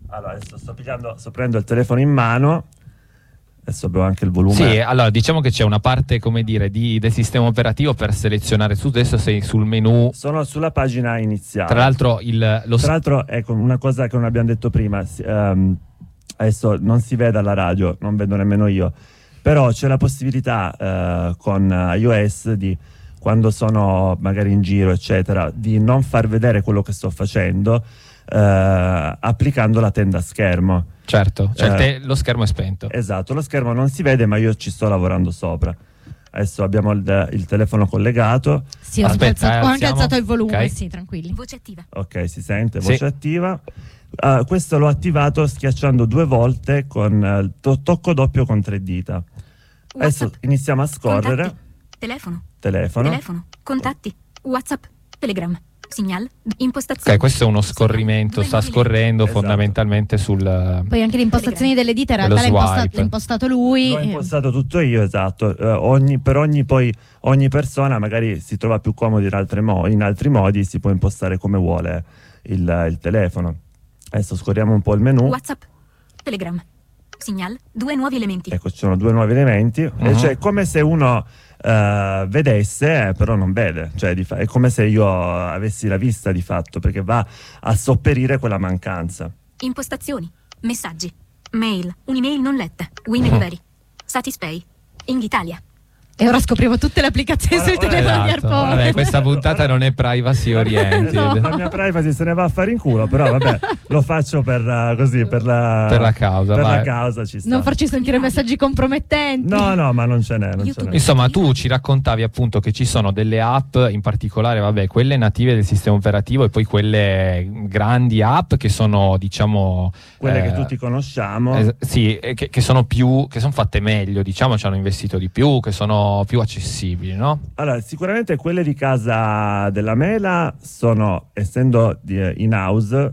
J: Allora, adesso sto pigliando, sto prendendo il telefono in mano. Adesso abbiamo anche il volume.
I: Sì, allora diciamo che c'è una parte, come dire, di, del sistema operativo per selezionare. Su adesso sei sul menu.
J: Sono sulla pagina iniziale.
I: Tra l'altro, il, lo
J: Tra l'altro, ecco, una cosa che non abbiamo detto prima, um, adesso non si vede alla radio, non vedo nemmeno io, però c'è la possibilità uh, con iOS di, quando sono magari in giro, eccetera, di non far vedere quello che sto facendo, uh, applicando la tenda schermo.
I: Certo, cioè
J: uh,
I: te, lo schermo è spento.
J: Esatto, lo schermo non si vede, ma io ci sto lavorando sopra. Adesso abbiamo il, il telefono collegato.
K: Sì, ho,
I: Aspetta,
K: alzato,
I: eh,
K: ho anche
I: alziamo.
K: alzato il volume,
I: Okay.
K: sì, tranquilli.
D: Voce attiva.
J: Ok, si sente,
I: Sì.
J: voce attiva. Uh, questo l'ho attivato schiacciando due volte con uh, il to- tocco doppio con tre dita. Adesso
D: WhatsApp.
J: iniziamo a scorrere.
D: Contatti. Telefono.
J: Telefono.
D: Telefono. Contatti. WhatsApp. Telegram. Segnal. Impostazioni.
I: Ok, questo è uno scorrimento, sta scorrendo
J: Esatto.
I: fondamentalmente sul...
K: Poi anche le impostazioni delle dita in
I: Quello
K: realtà l'ha, imposta-
I: swipe.
K: l'ha impostato lui.
J: L'ho impostato tutto io, esatto. Uh, ogni, per ogni, poi, ogni persona magari si trova più comodo in, altre mo- in altri modi, si può impostare come vuole il, il telefono. Adesso scorriamo un po' il menu.
D: WhatsApp. Telegram. Segnal. Due nuovi elementi.
J: Ecco, ci sono due nuovi elementi.
I: Uh-huh.
J: E cioè, è come se uno uh, vedesse, eh, però non vede. Cioè, di fa- è come se io avessi la vista di fatto, perché va a sopperire quella mancanza.
D: Impostazioni. Messaggi. Mail. Un'email non letta. Win Delivery. Satispay. Invitalia.
K: E ora scopriamo tutte le applicazioni sui telefoni di
I: Esatto.
K: Arpone.
I: Vabbè, questa puntata non è privacy oriented.
J: No, la mia privacy se ne va a fare in culo, però vabbè, lo faccio per uh, così, per la,
I: Per la causa,
J: per
I: vai.
J: la causa ci sta.
K: Non farci sentire messaggi compromettenti.
J: No, no, ma non ce n'è, non ce n'è.
I: Insomma, tu ci raccontavi appunto che ci sono delle app, in particolare, vabbè, quelle native del sistema operativo e poi quelle grandi app che sono, diciamo...
J: Quelle
I: eh,
J: che tutti conosciamo.
I: es- sì, eh, che, che sono più, che sono fatte meglio, diciamo, ci hanno investito di più, che sono più accessibili, no?
J: Allora, sicuramente quelle di casa della Mela sono, essendo di, in house,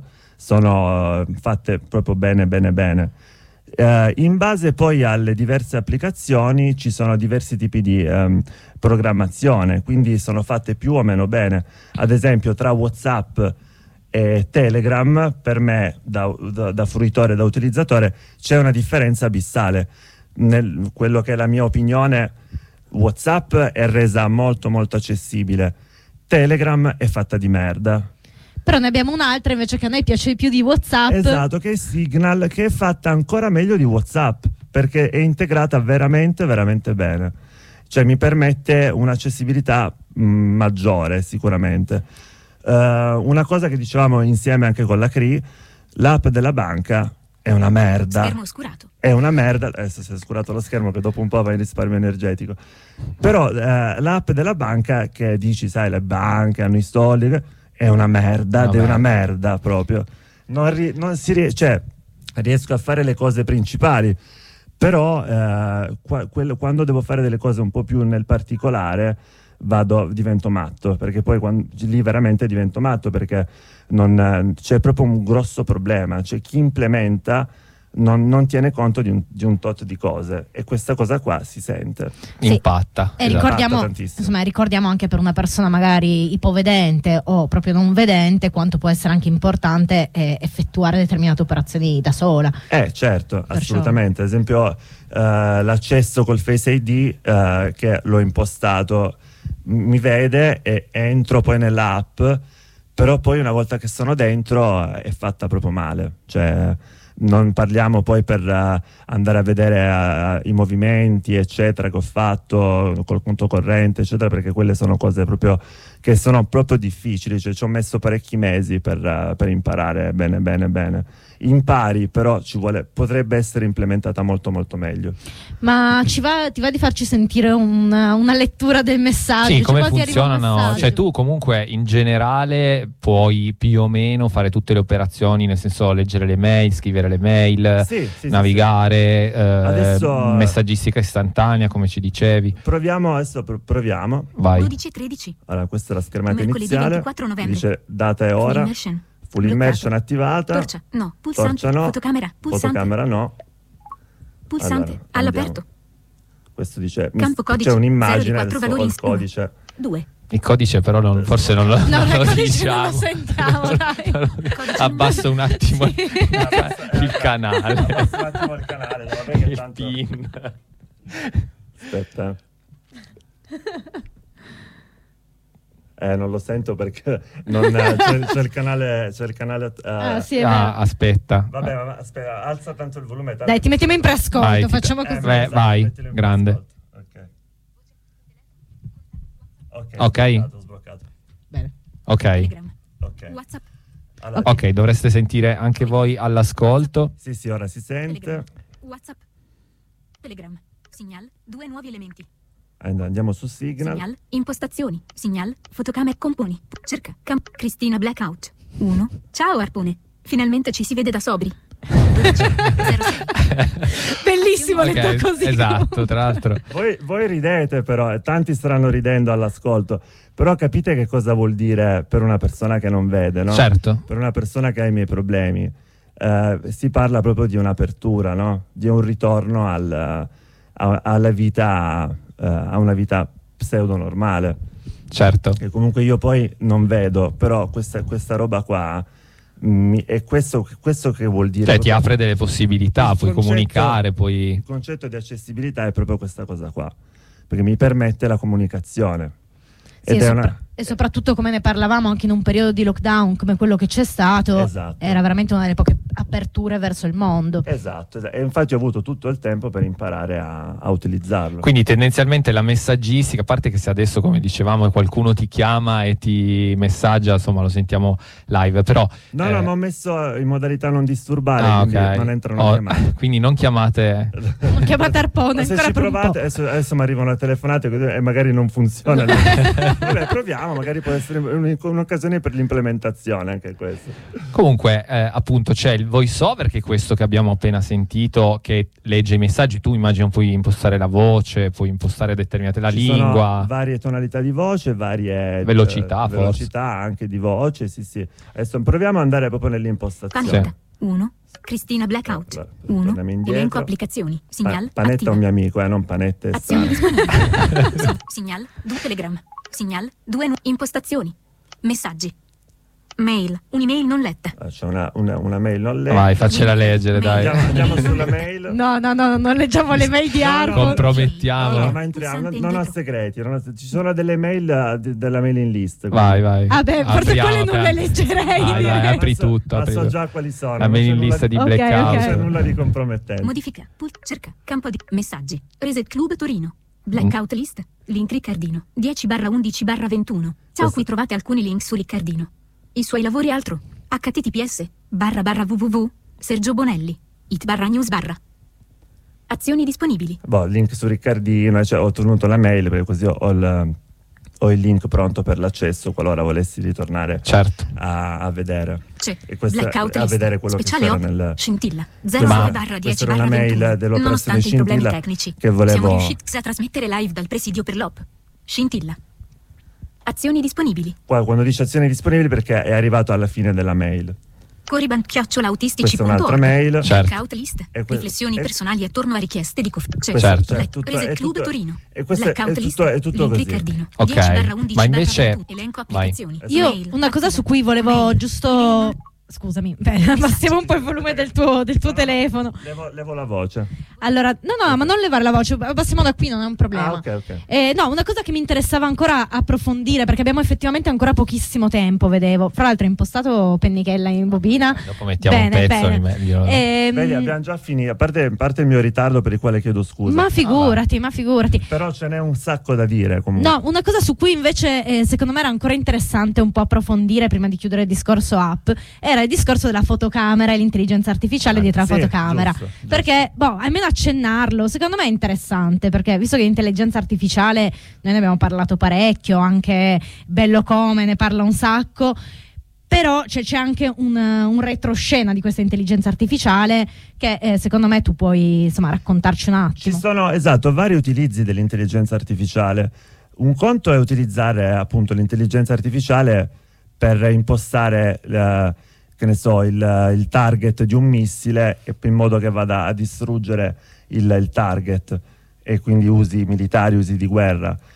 J: sono eh, fatte proprio bene, bene, bene. Eh, in base poi alle diverse applicazioni ci sono diversi tipi di ehm, programmazione, quindi sono fatte più o meno bene. Ad esempio, tra WhatsApp e Telegram, per me, da, da, da fruitore, da utilizzatore, c'è una differenza abissale. Nel, quello che è la mia opinione, WhatsApp è resa molto molto accessibile, Telegram è fatta di merda.
K: Però ne abbiamo un'altra invece che a noi piace di più di WhatsApp.
J: Esatto, che è Signal, che è fatta ancora meglio di WhatsApp, perché è integrata veramente veramente bene, cioè mi permette un'accessibilità mh, maggiore sicuramente. Uh, una cosa che dicevamo insieme anche con la C R I, l'app della banca è una merda.
D: Schermo oscurato.
J: È una merda. Adesso si è oscurato lo schermo che dopo un po' va in risparmio energetico. Però eh, l'app della banca, che dici, sai, le banche hanno i soldi, è una merda, ed è una merda proprio. Non, ri- non si ries- cioè, riesco a fare le cose principali, però eh, qua- quello- quando devo fare delle cose un po' più nel particolare, vado, divento matto, perché poi quando, lì veramente divento matto, perché non, c'è proprio un grosso problema, cioè chi implementa non, non tiene conto di un, di un tot di cose, e questa cosa qua si sente.
K: Sì.
I: Impatta.
K: E ricordiamo,
J: Impatta tantissimo.
K: insomma, ricordiamo anche per una persona magari ipovedente o proprio non vedente quanto può essere anche importante eh, effettuare determinate operazioni da sola.
J: Eh certo,
K: Perciò-
J: assolutamente. Ad esempio eh, l'accesso col Face I D, eh, che l'ho impostato, m- mi vede e entro poi nell'app, però poi una volta che sono dentro eh, è fatta proprio male, cioè non parliamo poi per uh, andare a vedere uh, i movimenti eccetera che ho fatto col conto corrente eccetera, perché quelle sono cose proprio che sono proprio difficili, cioè ci ho messo parecchi mesi per, uh, per imparare bene bene bene. Impari, però ci vuole, potrebbe essere implementata molto molto meglio.
K: Ma ci va, ti va di farci sentire una, una lettura del messaggio?
I: Sì,
K: Cioè,
I: come
K: quando ti arriva un
I: funzionano?
K: messaggio?
I: Cioè tu comunque in generale puoi più o meno fare tutte le operazioni, nel senso leggere le mail, scrivere le mail,
J: Sì, sì,
I: navigare,
J: sì.
I: eh,
J: Adesso-
I: messaggistica istantanea come ci dicevi.
J: Proviamo adesso, pr- proviamo.
I: Vai.
D: dodici e tredici.
J: Allora, questa è la schermata
D: Mercoledì
J: iniziale.
D: ventiquattro novembre.
J: Dice data e
D: Full
J: ora.
D: immersion.
J: Full immersion attivata.
D: Torcia, no. Pulsante,
J: Torcia no.
D: fotocamera, pulsante.
J: Fotocamera no.
D: Pulsante,
J: Allora,
D: all'aperto.
J: Questo dice mi-
D: Campo codice,
J: c'è
D: zero di
J: un'immagine,
D: quattro
J: adesso ho
D: valori
J: il
D: in spuma.
J: codice.
D: due.
I: Il codice però non, forse non lo,
K: No,
I: non
K: il
I: lo
K: codice
I: diciamo.
K: non lo sentiamo, dai.
I: Abbasso un attimo il, il canale.
J: Abbasso un attimo il canale, vabbè che
I: Il
J: tanto...
I: pin.
J: Aspetta. Eh, non lo sento perché non, c'è, c'è il canale, c'è il canale uh,
K: Ah, sì, è
I: Ah,
K: vero.
I: aspetta.
J: vabbè, ma aspetta, alza tanto il volume. tanto-
K: Dai, ti mettiamo in preascolto,
I: Vai, ti-
K: facciamo
J: Eh,
K: così.
I: Beh,
J: esatto,
I: vai,
J: mettilo in
I: grande.
J: preascolto. Ok. Ok.
I: Ok.
J: Sbloccato, sbloccato.
K: Bene.
I: Ok.
D: Telegram.
J: Ok.
D: WhatsApp.
J: Allora,
I: Ok, dovreste sentire anche voi all'ascolto.
J: Sì, sì, ora si sente.
D: Telegram. WhatsApp. Telegram. Signal. Due nuovi elementi.
J: And- Andiamo su Signal.
D: Signal. Impostazioni. Signal. Fotocamera. Componi. Cerca. Cam- Cristina Blackout. uno. Ciao Arpone. Finalmente ci si vede da sobri.
K: Bellissimo
I: Ok,
K: letto così.
I: esatto, tra l'altro.
J: Voi, voi ridete però, e tanti staranno ridendo all'ascolto, però capite che cosa vuol dire per una persona che non vede, no?
I: Certo.
J: Per una persona che ha i miei problemi. Eh, si parla proprio di un'apertura, no? Di un ritorno al, a, alla vita, eh, a una vita pseudo normale.
I: Certo.
J: Che comunque io poi non vedo, però questa, questa roba qua mi, è questo, questo che vuol dire.
I: Cioè ti
J: proprio-
I: apre delle possibilità,
J: Il
I: puoi
J: concetto-
I: comunicare, puoi...
J: Il concetto di accessibilità è proprio questa cosa qua, perché mi permette la comunicazione.
K: Sì,
J: Ed
K: e,
J: è
K: sopra-
J: una...
K: e soprattutto come ne parlavamo anche in un periodo di lockdown come quello che c'è stato,
J: Esatto.
K: era veramente una delle poche aperture verso il mondo.
J: Esatto, esatto, e infatti ho avuto tutto il tempo per imparare a, a utilizzarlo.
I: Quindi tendenzialmente la messaggistica, a parte che se adesso, come dicevamo, qualcuno ti chiama e ti messaggia, insomma lo sentiamo live, però...
J: No,
I: eh,
J: no, ma ho messo in modalità non disturbare,
I: ah,
J: quindi
I: ok.
J: non entrano
I: Oh,
J: chiamate.
I: quindi non chiamate...
K: Non chiamate Arpone,
J: Ma se
K: ancora
J: ci
K: per un po'.
J: provate, adesso, adesso mi arrivano le telefonate e magari non funziona. Vabbè, proviamo, magari può essere un- un'occasione per l'implementazione anche questo.
I: Comunque, eh, appunto, c'è il voice over, che è questo che abbiamo appena sentito, che legge i messaggi. Tu immagino puoi impostare la voce, puoi impostare determinate la
J: Ci
I: lingua.
J: sono varie tonalità di voce, varie
I: Velocità,
J: eh,
I: forse.
J: velocità anche di voce, sì sì. Adesso proviamo ad andare proprio nell'impostazione.
D: Panetta. uno. Cristina Blackout. uno.
J: Torniamo indietro.
D: Elenco applicazioni. Signal.
J: Pa- Panetta è
D: attiva.
J: un mio amico, eh, non Panette.
D: Azioni
J: sta-
D: disponibili. Sì, Signal. due Telegram. Signal. due nu- impostazioni. Messaggi. Mail. Un'email non letta.
J: Ah, c'è una, una, una mail non letta.
I: Vai, faccela leggere, dai.
J: Andiamo, andiamo sulla mail.
K: No, no, no, non leggiamo le mail di
J: No, no,
K: Arpone.
I: Compromettiamo.
J: No, no, ma entriamo, non ho segreti, non ho- ci sono delle mail eh, di- della mailing list. quindi-
I: Vai, vai.
K: Vabbè, forse
I: Apriamo,
K: quelle non le
I: apriamo.
K: leggerei.
I: Vai, vai, apri
J: Ma so-
I: tutto.
J: ma
I: apri
J: so
I: tutto.
J: già quali sono.
I: La
J: non c'è
I: mailing
J: nulla
I: list di
K: Ok,
I: Blackout.
J: Non c'è nulla di compromettente.
D: Modifica. Pult. Cerca. Campo di messaggi. Reset Club Torino. Blackout list. Link Riccardino. dieci barra undici barra ventuno. Ciao,
J: Questo-
D: qui trovate alcuni link su Riccardino. I suoi lavori altro. H T T P S. Barra barra www. Sergio Bonelli. It barra news barra. Azioni disponibili.
J: Boh, link su Riccardino, cioè, ho tenuto la mail perché così ho, ho il, ho il link pronto per l'accesso qualora volessi ritornare
I: Certo.
J: a, a vedere.
D: C'è.
J: E questa
D: Blackout
J: a
D: list.
J: vedere quello
D: Speciale
J: che
D: op-
J: c'era nel...
D: Scintilla.
J: Ma
D: zero nove barra
J: questa
D: dieci
J: era una
D: barra
J: mail
D: ventuno.
J: dell'operazione
D: Nonostante i problemi
J: Scintilla
D: tecnici,
J: che volevo-
D: siamo riusciti a trasmettere live dal presidio per l'O P. Scintilla. Azioni disponibili.
J: Qua, quando dice azioni disponibili perché è arrivato alla fine della mail.
D: Coriban chiocciola autistici
J: Questa è un'altra mail.
I: Certo.
D: Blackout list.
J: E que-
D: Riflessioni
J: e-
D: personali attorno a richieste di conf- cioè,
J: Questo-
I: Certo.
J: cioè,
D: Black-
J: tutto-
D: Reset
J: è
D: Club
J: tutto-
D: Torino.
J: e questo è-
D: Blackout
J: è
D: list.
J: tutto- è tutto
D: Link
J: così.
D: Riccardino.
I: Ok,
D: dieci barra undici
I: ma
D: barra
I: invece-
D: ventuno. Elenco
I: vai.
D: applicazioni.
K: Io
D: Mail.
K: una cosa su cui volevo giusto... Scusami, beh, abbassiamo un po' il volume del tuo, del tuo telefono.
J: Levo, levo la voce.
K: Allora, no, no, ma non levare la voce, abbassiamo da qui, non è un problema.
J: Ah, ok, ok.
K: Eh, no, una cosa che mi interessava ancora approfondire, perché abbiamo effettivamente ancora pochissimo tempo, vedevo. Fra l'altro, hai impostato Pennichella in bobina.
I: Dopo mettiamo
K: Bene,
I: un pezzo
K: bene.
I: di meglio.
K: Ehm,
J: Vedi, abbiamo già finito. A parte, a parte il mio ritardo per il quale chiedo scusa.
K: ma figurati, ma figurati.
J: Però ce n'è un sacco da dire comunque.
K: No, una cosa su cui invece eh, secondo me era ancora interessante un po' approfondire prima di chiudere il discorso app era il discorso della fotocamera e l'intelligenza artificiale
J: Ah,
K: dietro
J: sì,
K: la fotocamera.
J: giusto, giusto.
K: Perché, boh, almeno accennarlo, secondo me è interessante, perché visto che l'intelligenza artificiale noi ne abbiamo parlato parecchio, anche Bello Come ne parla un sacco, però c'è, c'è anche un, un retroscena di questa intelligenza artificiale che eh, secondo me tu puoi insomma raccontarci un
J: Ci
K: attimo.
J: sono, esatto, vari utilizzi dell'intelligenza artificiale. Un conto è utilizzare appunto l'intelligenza artificiale per impostare eh, che ne so, il, il target di un missile e in modo che vada a distruggere il, il target e quindi usi militari, usi di guerra.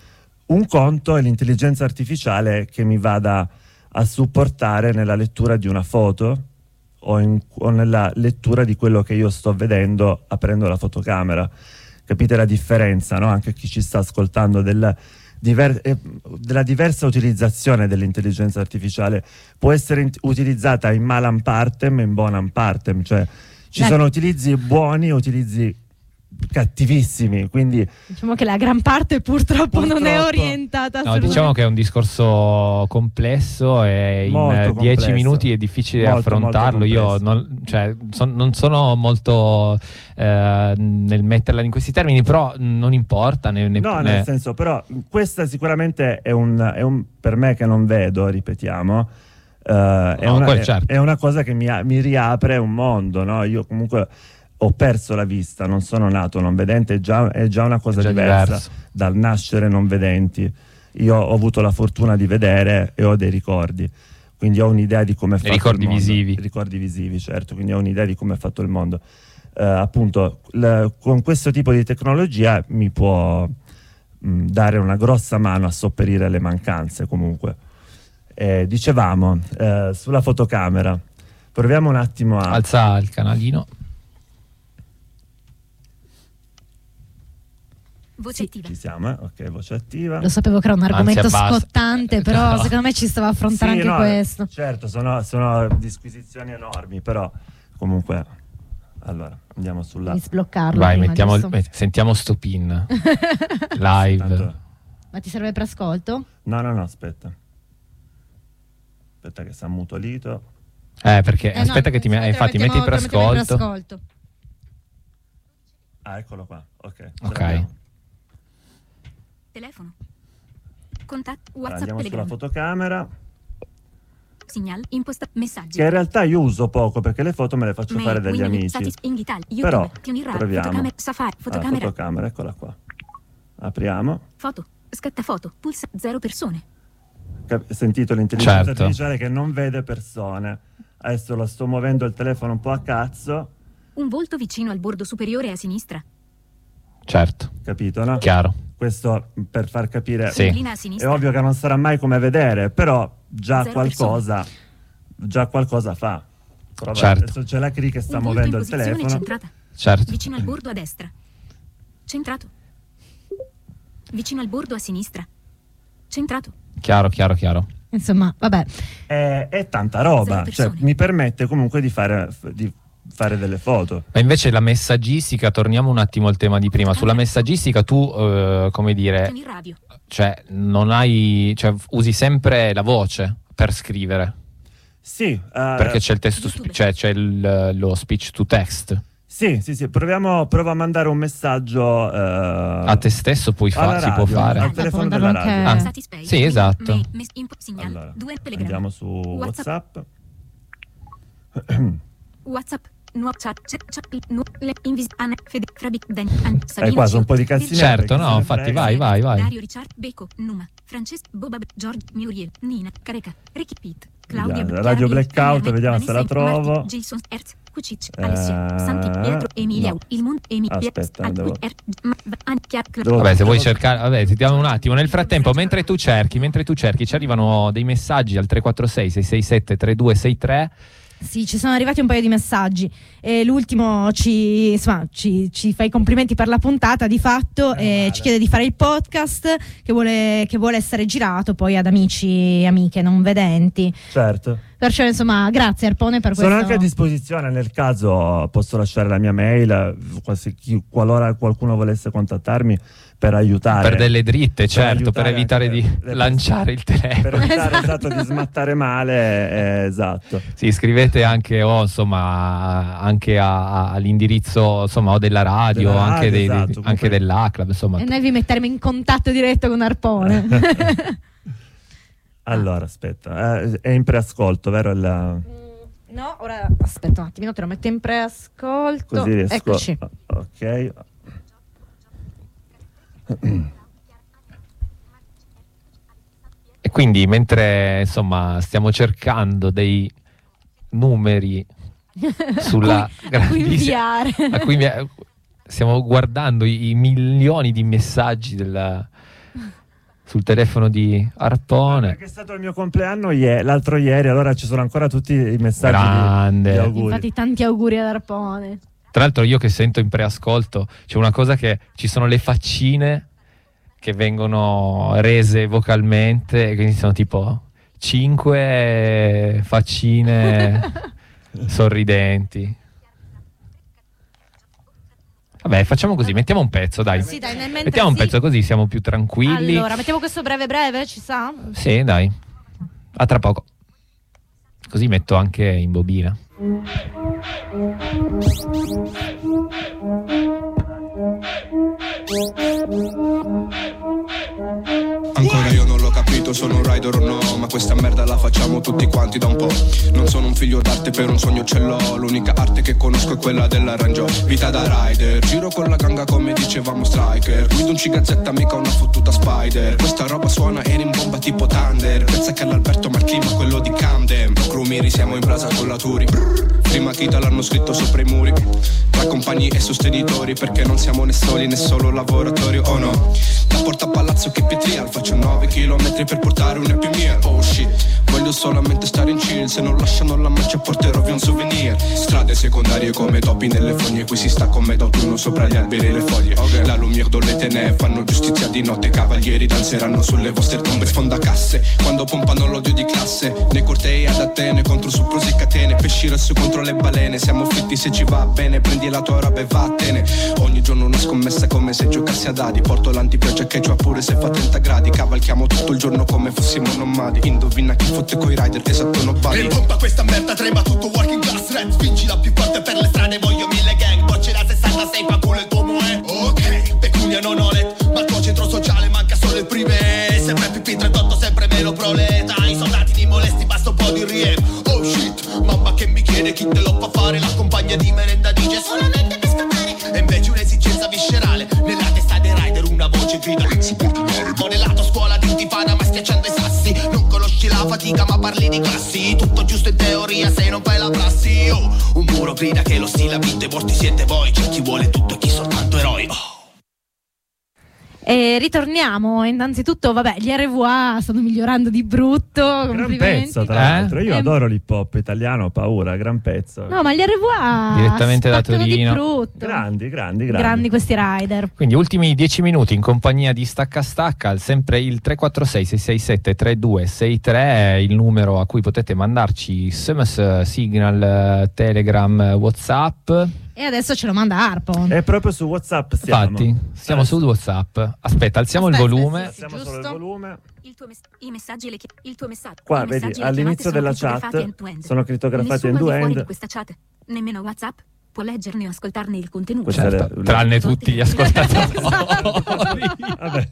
J: Un conto è l'intelligenza artificiale che mi vada a supportare nella lettura di una foto o, in, o nella lettura di quello che io sto vedendo aprendo la fotocamera. Capite la differenza, no? Anche chi ci sta ascoltando del, diver, eh, della diversa utilizzazione dell'intelligenza artificiale. Può essere in, utilizzata in malam partem e in bonam partem, cioè ci sono utilizzi buoni e utilizzi cattivissimi, quindi
K: diciamo che la gran parte purtroppo, purtroppo non è orientata.
I: No, diciamo che è un discorso complesso e in dieci minuti è difficile molto, affrontarlo. Molto Io non, cioè, son, non sono molto eh, nel metterla in questi termini, però non importa. Ne, ne,
J: no,
I: ne...
J: nel senso, però questa sicuramente è un, è un per me che non vedo, ripetiamo. Uh, no, è, una, è, certo. è una cosa che mi, mi riapre un mondo, no? Io comunque ho perso la vista, non sono nato non vedente, è già, è già una cosa già diversa diverso. Dal nascere non vedenti. Io ho avuto la fortuna di vedere e ho dei ricordi, quindi ho un'idea di come è fatto
I: ricordi
J: il mondo.
I: visivi.
J: Ricordi visivi, certo, quindi ho un'idea di come è fatto il mondo. Uh, appunto, l- con questo tipo di tecnologia mi può mh, dare una grossa mano a sopperire le mancanze comunque. Eh, dicevamo, eh, sulla fotocamera, proviamo un attimo a...
I: Alza il canalino.
D: Voce attiva.
J: Ci siamo, eh? Ok, voce attiva.
K: Lo sapevo che era un argomento scottante, però no. secondo me ci stava a affrontare sì, anche
J: no,
K: questo.
J: Certo, sono, sono disquisizioni enormi, però comunque allora andiamo sulla...
K: Devi sbloccarlo.
I: Vai,
K: prima,
I: mettiamo il, sentiamo sto pin live.
J: Tanto...
K: Ma ti serve per ascolto?
J: No, no, no, aspetta. Aspetta che si è ammutolito.
I: Eh, perché
K: eh
I: aspetta
K: no,
I: che ti me... infatti metti per ascolto.
K: per ascolto.
J: Ah, eccolo qua. Ok.
I: Ok.
D: Telefono. Contatto WhatsApp,
J: allora, andiamo
D: Telegram.
J: sulla fotocamera.
D: Segnal, imposta, messaggi.
J: Che in realtà io uso poco perché le foto me le faccio
D: Mail,
J: fare dagli
D: Winnie,
J: amici.
D: Statis, Inghitalia, YouTube,
J: però
D: Tunirad,
J: proviamo.
D: Fotocamera, Safari, fotocamera.
J: Ah, fotocamera, eccola qua. Apriamo.
D: Foto, scatta foto, pulsa, zero persone.
J: Cap- sentito l'intelligenza
I: certo.
J: artificiale che non vede persone. Adesso lo sto muovendo il telefono un po' a cazzo.
D: Un volto vicino al bordo superiore a sinistra.
I: Certo.
J: Capito, no?
I: Chiaro.
J: Questo per far capire.
I: Sì.
J: È ovvio che non sarà mai come vedere, però già Zero qualcosa persone. già qualcosa fa. Prova.
I: Certo.
J: Adesso c'è la C R I che sta
D: Un
J: muovendo il
D: posizione
J: telefono.
D: Centrata.
I: Certo.
D: Vicino al bordo a destra. Centrato. Vicino al bordo a sinistra. Centrato.
I: Chiaro, chiaro, chiaro.
K: Insomma, vabbè.
J: È, è tanta roba, cioè mi permette comunque di fare di fare delle foto.
I: Ma invece la messaggistica, torniamo un attimo al tema di prima. Sulla messaggistica tu, eh, come dire, cioè non hai, cioè usi sempre la voce per scrivere.
J: Sì. Uh,
I: perché c'è il testo, cioè c'è il, lo speech to text.
J: Sì, sì, sì, proviamo, provo a mandare un messaggio uh,
I: a te stesso, puoi fa-
J: radio,
I: si può fare
J: al telefono della radio.
I: Ah. Sì, esatto.
J: Allora, andiamo su WhatsApp.
D: WhatsApp, nuovo chat, chat, le invis, an, fede, frabic, den,
J: Hai quasi un po' di cazzine.
I: Certo, no, infatti, vai, vai, vai.
D: Dario, Richard, Beco, Numa, Francesco, Bobab, George, Muriel, Nina, Careca, Ricky Pitt, Claudia,
J: yeah, Radio Blackout, vediamo se la trovo.
D: Martin, Jason, Erz, Kucic, Alessia, Santi, Pietro, Emilia, il mondo, Emilia,
J: aspetta, devo...
I: Vabbè, se vuoi cercare, vabbè, ti diamo un attimo. Nel frattempo, mentre tu cerchi, mentre tu cerchi, ci arrivano dei messaggi al tre quattro sei sei sei sette tre due sei tre.
K: Sì, ci sono arrivati un paio di messaggi e l'ultimo ci, insomma, ci, ci fa i complimenti per la puntata di fatto e ci chiede di fare il podcast che vuole, che vuole essere girato poi ad amici e amiche non vedenti.
J: Certo.
K: Perciò insomma grazie Arpone per questo.
J: Sono anche a disposizione, nel caso posso lasciare la mia mail quasi, chi, qualora qualcuno volesse contattarmi per aiutare.
I: Per delle dritte, per certo, per evitare di
J: le,
I: lanciare il telefono.
J: Per evitare esatto, di smattare male, eh, esatto.
I: Sì, scrivete anche oh, insomma anche a, a, all'indirizzo insomma o della radio, della radio anche, dei, esatto, dei, anche dell'A C L A B, insomma.
K: E noi vi metteremo in contatto diretto con Arpone.
J: Allora, aspetta, eh, è in preascolto, vero? Il...
K: No, ora aspetta un attimo, te lo metto in preascolto.
J: Così riesco.
K: Eccoci.
J: Ok.
I: E quindi mentre insomma stiamo cercando dei numeri sulla
K: a cui inviare,
I: a cui invia- stiamo guardando i, i milioni di messaggi della sul telefono di Arpone.
J: Perché è stato il mio compleanno ie- l'altro ieri, allora ci sono ancora tutti i messaggi
I: Grande.
J: di, di auguri.
K: Infatti tanti auguri ad Arpone.
I: Tra l'altro io che sento in preascolto c'è una cosa, che ci sono le faccine che vengono rese vocalmente e quindi sono tipo cinque faccine sorridenti. Vabbè, facciamo così, mettiamo un pezzo, dai.
K: Sì, dai, nel mentre
I: mettiamo un
K: sì.
I: pezzo così siamo più tranquilli.
K: Allora, mettiamo questo breve breve, ci sa?
I: Sì, dai. A tra poco. Così metto anche in bobina.
O: Ancora io non l'ho capito, sono un rider o no, ma questa merda la facciamo tutti quanti da un po'. Non sono un figlio d'arte, per un sogno ce l'ho, l'unica arte che conosco è quella dell'arrangio. Vita da rider, giro con la ganga come dicevamo striker, guido un cigazzetta mica una fottuta spider. Questa roba suona e rimbomba tipo Thunder, pensa che all'Alberto Marchima quello di Camden. Crumiri siamo in brasa con la Turi, prima chita l'hanno scritto sopra i muri, tra compagni e sostenitori, perché non siamo né soli né solo lavoratori, oh no. Da Porta a Palazzo che Pitrial faccio nove chilometri per portare un happy meal. Oh shit, voglio solamente stare in chill, se non lasciano la mancia porterò via un souvenir. Strade secondarie come topi nelle fogne, qui si sta come d'autunno sopra gli alberi e le foglie. Okay. La lumière dans le ténèbres fanno giustizia di notte, cavalieri danzeranno sulle vostre tombe. Sfondacasse quando pompano l'odio di classe, nei cortei ad Atene contro soprusi catene, pesci rosso contro le balene. Siamo fitti se ci va bene, prendi la tua roba e vattene. Ogni giorno una scommessa come se giocassi a dadi, porto l'antipioggia che c'ho pure se fa trenta gradi, cavalchiamo tutto il giorno come fossimo nomadi. Indovina chi fotte coi rider, esatto nobody.
P: E pompa questa merda, trema tutto working class red, spingi la più forte per le strade, voglio mille gang, bocce da sessantasei, fa culo il tuo moe. Ok, pecunia non ho let, ma il tuo centro sociale manca solo il prime. Sempre P P trentotto, sempre meno proleta, i soldati di molesti, basta un po' di riem. Oh shit, mamma che mi chiede chi te lo fa fare, la compagna di merenda dice solamente per scappare. E invece un'esigenza viscerale, nella testa dei rider una voce grida insubordinare. Modellato scuola di intifada ma schiacciando i sassi, non conosci la fatica ma parli di classi, tutto giusto in teoria se non fai la prassi. Oh, un muro grida che lo stile ha vinto e morti siete voi, c'è chi vuole tutto e chi soltanto eroi. Oh.
K: E ritorniamo, innanzitutto vabbè, gli R V A stanno migliorando di brutto,
J: Gran pezzo tra l'altro, io
K: Eh?
J: adoro l'hip hop italiano, ho paura, gran pezzo.
K: No, ma gli R V A
I: Direttamente da
K: spaccano di
I: Torino.
K: brutto.
J: Grandi, grandi, grandi.
K: Grandi questi rider.
I: Quindi ultimi dieci minuti in compagnia di Stacca Stacca, sempre il tre quattro sei sei sei sette tre due sei tre è il numero a cui potete mandarci S M S, Signal, Telegram, WhatsApp.
K: E adesso ce lo manda Arpon.
J: È proprio su WhatsApp siamo.
I: Infatti, siamo su WhatsApp. Aspetta, alziamo
K: Aspetta,
I: il volume.
K: sì, sì,
J: Alziamo solo il
K: giusto.
J: volume.
D: Il tuo mess- I messaggi e le chi- il tuo messaggio.
J: Qua
D: i
J: vedi,
D: messaggi e le
J: all'inizio
D: chiamate
J: della
D: sono
J: chat
D: crittografati end-to-end.
J: sono crittografati
D: Nessuno al di fuori
J: end-to-end.
D: di questa chat, nemmeno WhatsApp, può leggerne o ascoltarne il contenuto.
J: Questa è
I: Certo,
J: la-
I: tranne tutti gli ascoltatori.
J: Vabbè.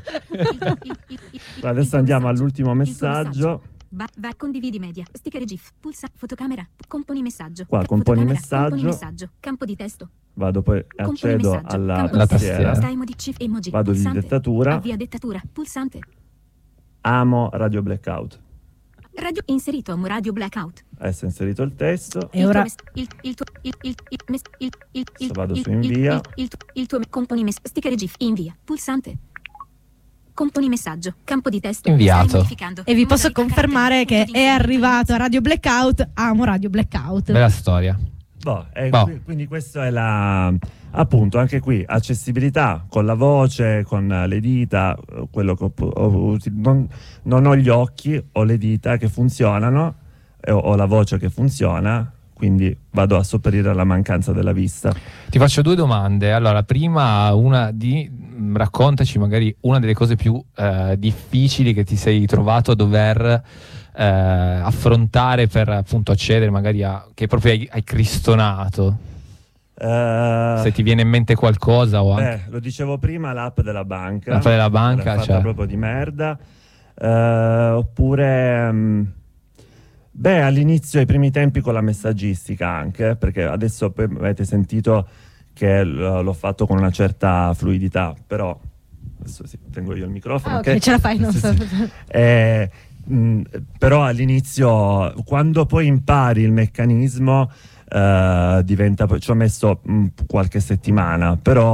J: Adesso andiamo all'ultimo messaggio.
D: Va, va, condividi media, sticker GIF, pulsa, fotocamera, componi messaggio.
J: Qua,
D: Ca-
J: componi
D: fotocamera,
J: messaggio.
D: componi messaggio, campo di testo.
J: Vado poi,
D: Componi
J: accedo
D: messaggio,
J: alla
D: campo
I: alla
D: di testo,
I: tastiera.
D: sta emoji, emoji,
J: Vado di
D: pulsante,
J: dettatura.
D: avvia dettatura, pulsante.
J: Amo Radio Blackout.
D: Radio inserito, amo radio blackout.
J: Adesso ho inserito il testo.
K: E
D: Il
K: ora
D: tuo mes- il il tuo il il il mes- il il il
J: Adesso vado
D: il-
J: su
D: il-
J: invia.
D: il- il il tuo componi mess- sticker GIF, invia, pulsante. Componi messaggio, campo di testo.
I: Inviato.
D: Stai modificando.
K: e vi posso
D: Modalità
K: confermare che
D: carattere,
K: è arrivato a Radio Blackout. Amo Radio Blackout.
I: Bella storia.
J: Boh, e
I: Boh.
J: qui- quindi questo è la, appunto, anche qui accessibilità con la voce, con le dita, eh, quello che ho, ho- non, non ho gli occhi, ho le dita che funzionano, e ho, ho la voce che funziona, quindi vado a sopperire alla mancanza della vista.
I: Ti faccio due domande. Allora, prima una di mh, raccontaci magari una delle cose più eh, difficili che ti sei trovato a dover eh, affrontare per appunto accedere magari a che proprio hai, hai cristonato.
J: Eh,
I: Se ti viene in mente qualcosa o anche
J: beh, lo dicevo prima, l'app della banca.
I: L'app della banca,
J: era fatta
I: cioè.
J: proprio di merda. Eh, oppure... mh, beh, all'inizio, ai primi tempi con la messaggistica anche, perché adesso poi avete sentito che l- l'ho fatto con una certa fluidità, però adesso sì, tengo io il microfono.
K: Ah, ok, ce la fai, non
J: Sì,
K: so.
J: sì. Eh, mh, però all'inizio, quando poi impari il meccanismo, eh, diventa, ci ho messo mh, qualche settimana, però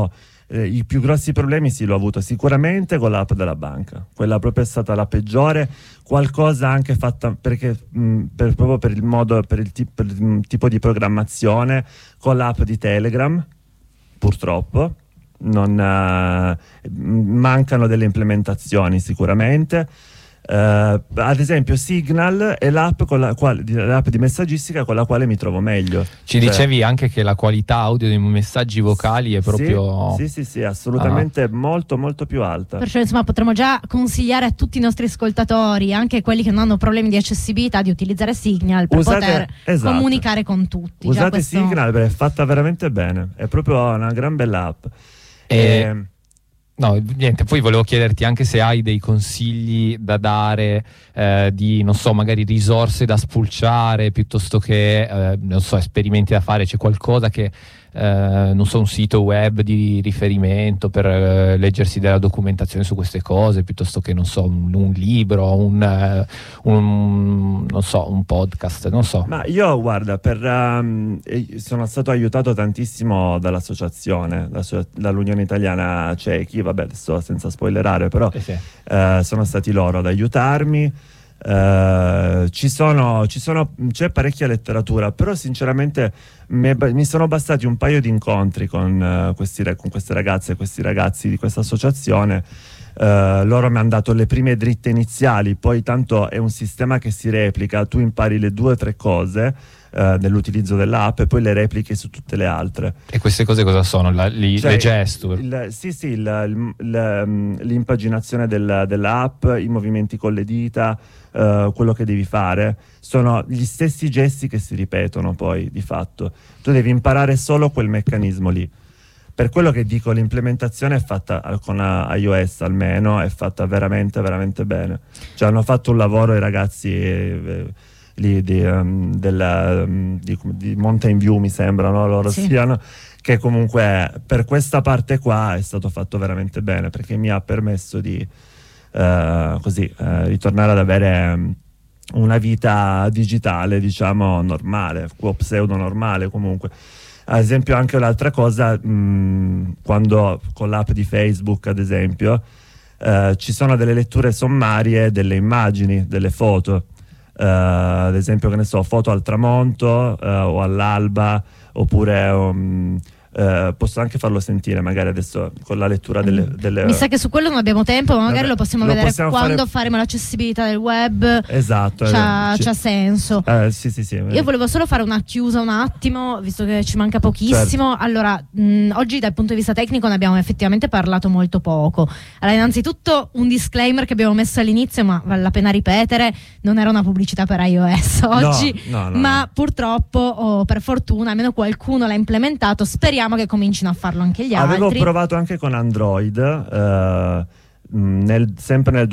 J: eh, i più grossi problemi sì l'ho avuto sicuramente con l'app della banca, quella proprio è stata la peggiore, qualcosa anche fatta perché mh, per, proprio per il modo, per il, tip, per il tipo di programmazione con l'app di Telegram, purtroppo non uh, mancano delle implementazioni sicuramente. Uh, ad esempio Signal è l'app, con la quale, l'app di messaggistica con la quale mi trovo meglio.
I: Ci
J: cioè,
I: dicevi anche che la qualità audio dei messaggi vocali è proprio
J: sì, sì, sì, sì assolutamente ah. molto molto più alta.
K: Perciò insomma potremmo già consigliare a tutti i nostri ascoltatori, anche quelli che non hanno problemi di accessibilità, di utilizzare Signal per
J: Usate,
K: poter
J: esatto.
K: comunicare con tutti.
J: Usate
K: già questo...
J: Signal perché è fatta veramente bene, è proprio una gran bella app.
I: E...
J: E...
I: No, niente, poi volevo chiederti anche se hai dei consigli da dare eh, di, non so, magari risorse da spulciare piuttosto che, eh, non so, esperimenti da fare, c'è qualcosa che, eh, non so, un sito web di riferimento per eh, leggersi della documentazione su queste cose, piuttosto che, non so, un, un libro, un, uh, un, non so, un podcast, non so.
J: Ma io, guarda, per, um, sono stato aiutato tantissimo dall'associazione, dall'Unione Italiana Ciechi, vabbè adesso senza spoilerare, però
I: eh sì.
J: uh, sono stati loro ad aiutarmi. Uh, ci sono, ci sono, c'è parecchia letteratura, però sinceramente mi, mi sono bastati un paio di incontri con, uh, questi, con queste ragazze e questi ragazzi di questa associazione. Uh, loro mi hanno dato le prime dritte iniziali, poi tanto è un sistema che si replica, tu impari le due o tre cose uh, nell'utilizzo dell'app e poi le replichi su tutte le altre.
I: E queste cose cosa sono? La, li,
J: cioè,
I: le gesture?
J: Il, sì, sì, il, il, il, l'impaginazione del, dell'app, i movimenti con le dita, uh, quello che devi fare, sono gli stessi gesti che si ripetono poi di fatto. Tu devi imparare solo quel meccanismo lì. Per quello che dico, l'implementazione è fatta con iOS almeno, è fatta veramente veramente bene. Cioè hanno fatto un lavoro i ragazzi eh, lì di, um, della, um, di, di Mountain View, mi sembra, no? Loro
K: sì.
J: siano, che comunque per questa parte qua è stato fatto veramente bene, perché mi ha permesso di uh, così uh, ritornare ad avere um, una vita digitale, diciamo, normale, o pseudo normale comunque. Ad esempio anche un'altra cosa, mh, quando con l'app di Facebook ad esempio eh, ci sono delle letture sommarie delle immagini, delle foto, eh, ad esempio che ne so, foto al tramonto eh, o all'alba, oppure um, eh, posso anche farlo sentire magari adesso con la lettura delle, delle...
K: Mi sa che su quello non abbiamo tempo, ma magari
J: Vabbè,
K: lo possiamo
J: lo
K: vedere
J: possiamo
K: quando
J: fare...
K: faremo l'accessibilità del web.
J: Esatto,
K: c'ha,
J: eh,
K: c'ha senso.
J: Eh, sì, sì, sì.
K: Io volevo solo fare una chiusa un attimo, visto che ci manca pochissimo.
J: Certo.
K: Allora, mh, oggi dal punto di vista tecnico ne abbiamo effettivamente parlato molto poco. Allora, innanzitutto un disclaimer che abbiamo messo all'inizio, ma vale la pena ripetere: non era una pubblicità per iOS oggi,
J: no, no, no,
K: ma
J: no.
K: purtroppo, o per fortuna, almeno qualcuno l'ha implementato. Speriamo che comincino a farlo anche gli
J: Avevo
K: altri.
J: provato anche con Android, eh, nel, sempre nel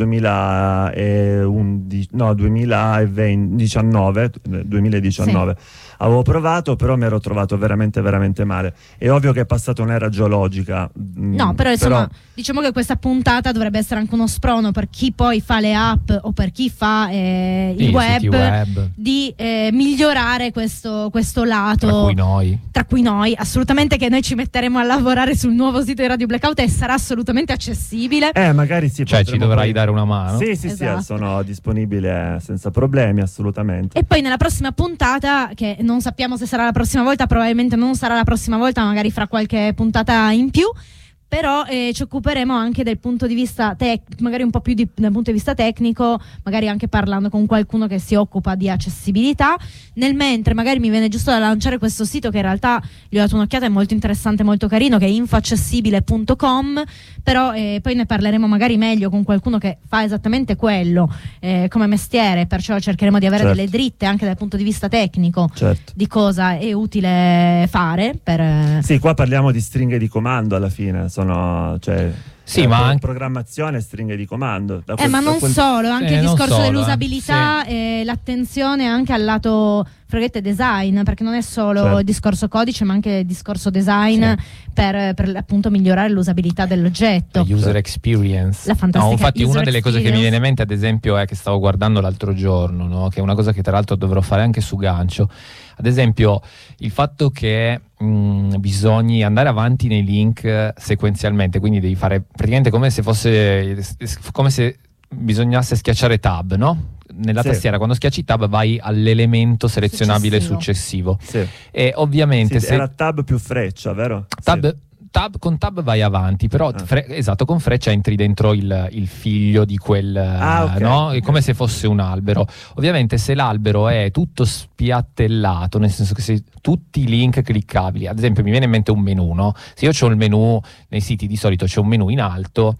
J: duemilaundici, no, duemiladiciannove, duemiladiciannove. Sì. Avevo provato, però mi ero trovato veramente veramente male. È ovvio che è passata un'era geologica.
K: No, però insomma, però... diciamo che questa puntata dovrebbe essere anche uno sprono per chi poi fa le app o per chi fa eh, il web,
I: web
K: di eh, migliorare questo, questo lato.
I: Tra cui noi.
K: Tra cui noi, assolutamente, che noi ci metteremo a lavorare sul nuovo sito di Radio Blackout e sarà assolutamente accessibile.
J: Eh, magari sì.
I: Cioè ci dovrai
J: poi...
I: dare una mano.
J: Sì, sì,
K: esatto.
J: sì, sono disponibile senza problemi, assolutamente.
K: E poi nella prossima puntata, che non sappiamo se sarà la prossima volta, probabilmente non sarà la prossima volta, magari fra qualche puntata in più, però eh, ci occuperemo anche del punto di vista tec- magari un po' più di, dal punto di vista tecnico, magari anche parlando con qualcuno che si occupa di accessibilità. Nel mentre magari mi viene giusto da lanciare questo sito che in realtà gli ho dato un'occhiata, è molto interessante, molto carino, che è infoaccessibile punto com, però eh, poi ne parleremo magari meglio con qualcuno che fa esattamente quello eh, come mestiere, perciò cercheremo di avere
J: certo.
K: delle dritte anche dal punto di vista tecnico,
J: certo.
K: di cosa è utile fare per...
J: Sì, qua parliamo di stringhe di comando alla fine, sono, cioè,
I: sì,
J: eh,
I: ma anche...
J: programmazione e stringhe di comando. Da
K: eh,
J: quel,
K: ma non
J: quel...
K: solo, anche
I: eh,
K: il discorso
I: solo,
K: dell'usabilità
I: eh.
K: e l'attenzione anche al lato fregette design, perché non è solo
J: certo.
K: il discorso codice, ma anche il discorso design
I: sì.
K: per, per appunto migliorare l'usabilità dell'oggetto.
I: La user experience.
K: La fantastica
I: no, infatti
K: user
I: una delle cose che mi viene in mente ad esempio è che stavo guardando l'altro giorno, no? Che è una cosa che tra l'altro dovrò fare anche su Gancio. Ad esempio, il fatto che mh, bisogni andare avanti nei link sequenzialmente, quindi devi fare praticamente come se fosse come se bisognasse schiacciare tab, no? Nella
J: sì.
I: tastiera quando schiacci tab vai all'elemento selezionabile successivo,
J: successivo.
I: Sì. E ovviamente
J: sì,
I: se
J: era tab più freccia, vero?
I: tab,
J: sì.
I: tab con tab vai avanti, però
J: ah.
I: fre- esatto, con freccia entri dentro il, il figlio di quel
J: ah, okay.
I: no? È come se fosse un albero. Ovviamente se l'albero è tutto spiattellato, nel senso che se tutti i link cliccabili, ad esempio mi viene in mente un menu, no? Se io c'ho il menu nei siti, di solito c'è un menu in alto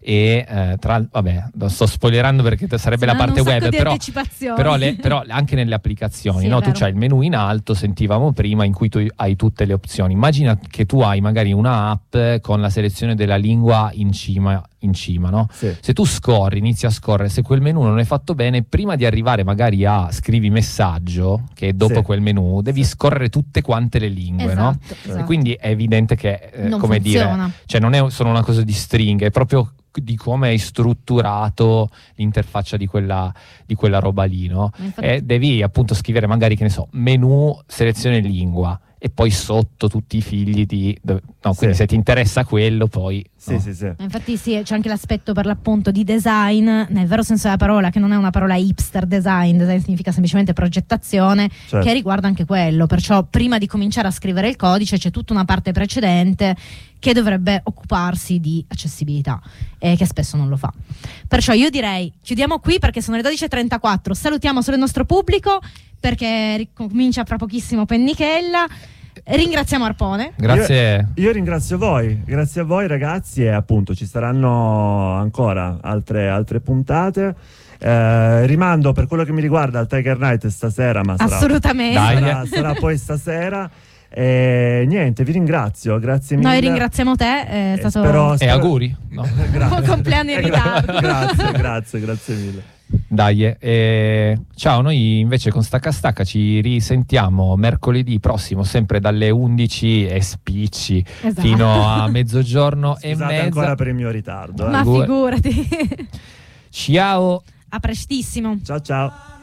I: e eh, tra vabbè, lo sto spoilerando perché sarebbe
K: sì,
I: la parte web, però, però, le, però anche nelle applicazioni,
K: sì,
I: no? Tu c'hai il menu in alto, sentivamo prima, in cui tu hai tutte le opzioni. Immagina che tu hai magari una app con la selezione della lingua in cima, in cima, no?
J: Sì.
I: Se tu scorri, inizi a scorrere, se quel menu non è fatto bene, prima di arrivare magari a scrivi messaggio, che è dopo
J: sì.
I: quel menu, devi sì. scorrere tutte quante le lingue,
K: esatto,
I: no?
K: Esatto.
I: E quindi è evidente che, eh,
K: non
I: come
K: funziona.
I: dire, cioè non è solo una cosa di stringhe, è proprio di come hai strutturato l'interfaccia di quella, di quella roba lì, no?
K: Infatti...
I: E devi appunto scrivere magari, che ne so, menu, selezione lingua, e poi sotto tutti i figli di... No, quindi
J: sì.
I: se ti interessa quello poi...
J: Sì,
I: no.
J: sì, sì.
K: Infatti sì, c'è anche l'aspetto per l'appunto di design, nel vero senso della parola, che non è una parola hipster design, design significa semplicemente progettazione,
J: certo.
K: che riguarda anche quello, perciò prima di cominciare a scrivere il codice c'è tutta una parte precedente che dovrebbe occuparsi di accessibilità e che spesso non lo fa. Perciò io direi chiudiamo qui perché sono le dodici e trentaquattro, salutiamo solo il nostro pubblico perché ricomincia fra pochissimo Pennichella. Ringraziamo Arpone.
I: Grazie.
J: Io, io ringrazio voi, grazie a voi ragazzi, e appunto ci saranno ancora altre, altre puntate. Eh, rimando per quello che mi riguarda al Tiger Night stasera, ma sarà,
K: assolutamente
J: sarà, sarà poi stasera. E niente, vi ringrazio, grazie mille.
K: Noi ringraziamo te, è
J: e
K: stato
J: spero, spero...
I: E auguri. No.
K: Buon compleanno in ritardo.
J: Grazie, grazie, grazie mille.
I: Dai, eh, ciao, noi invece con Stacca Stacca ci risentiamo mercoledì prossimo, sempre dalle undici e spicci
K: esatto.
I: fino a mezzogiorno.
J: Scusate
I: e mezza.
J: ancora per il mio ritardo. Eh.
K: Ma figurati.
I: Ciao.
K: A prestissimo.
J: Ciao ciao.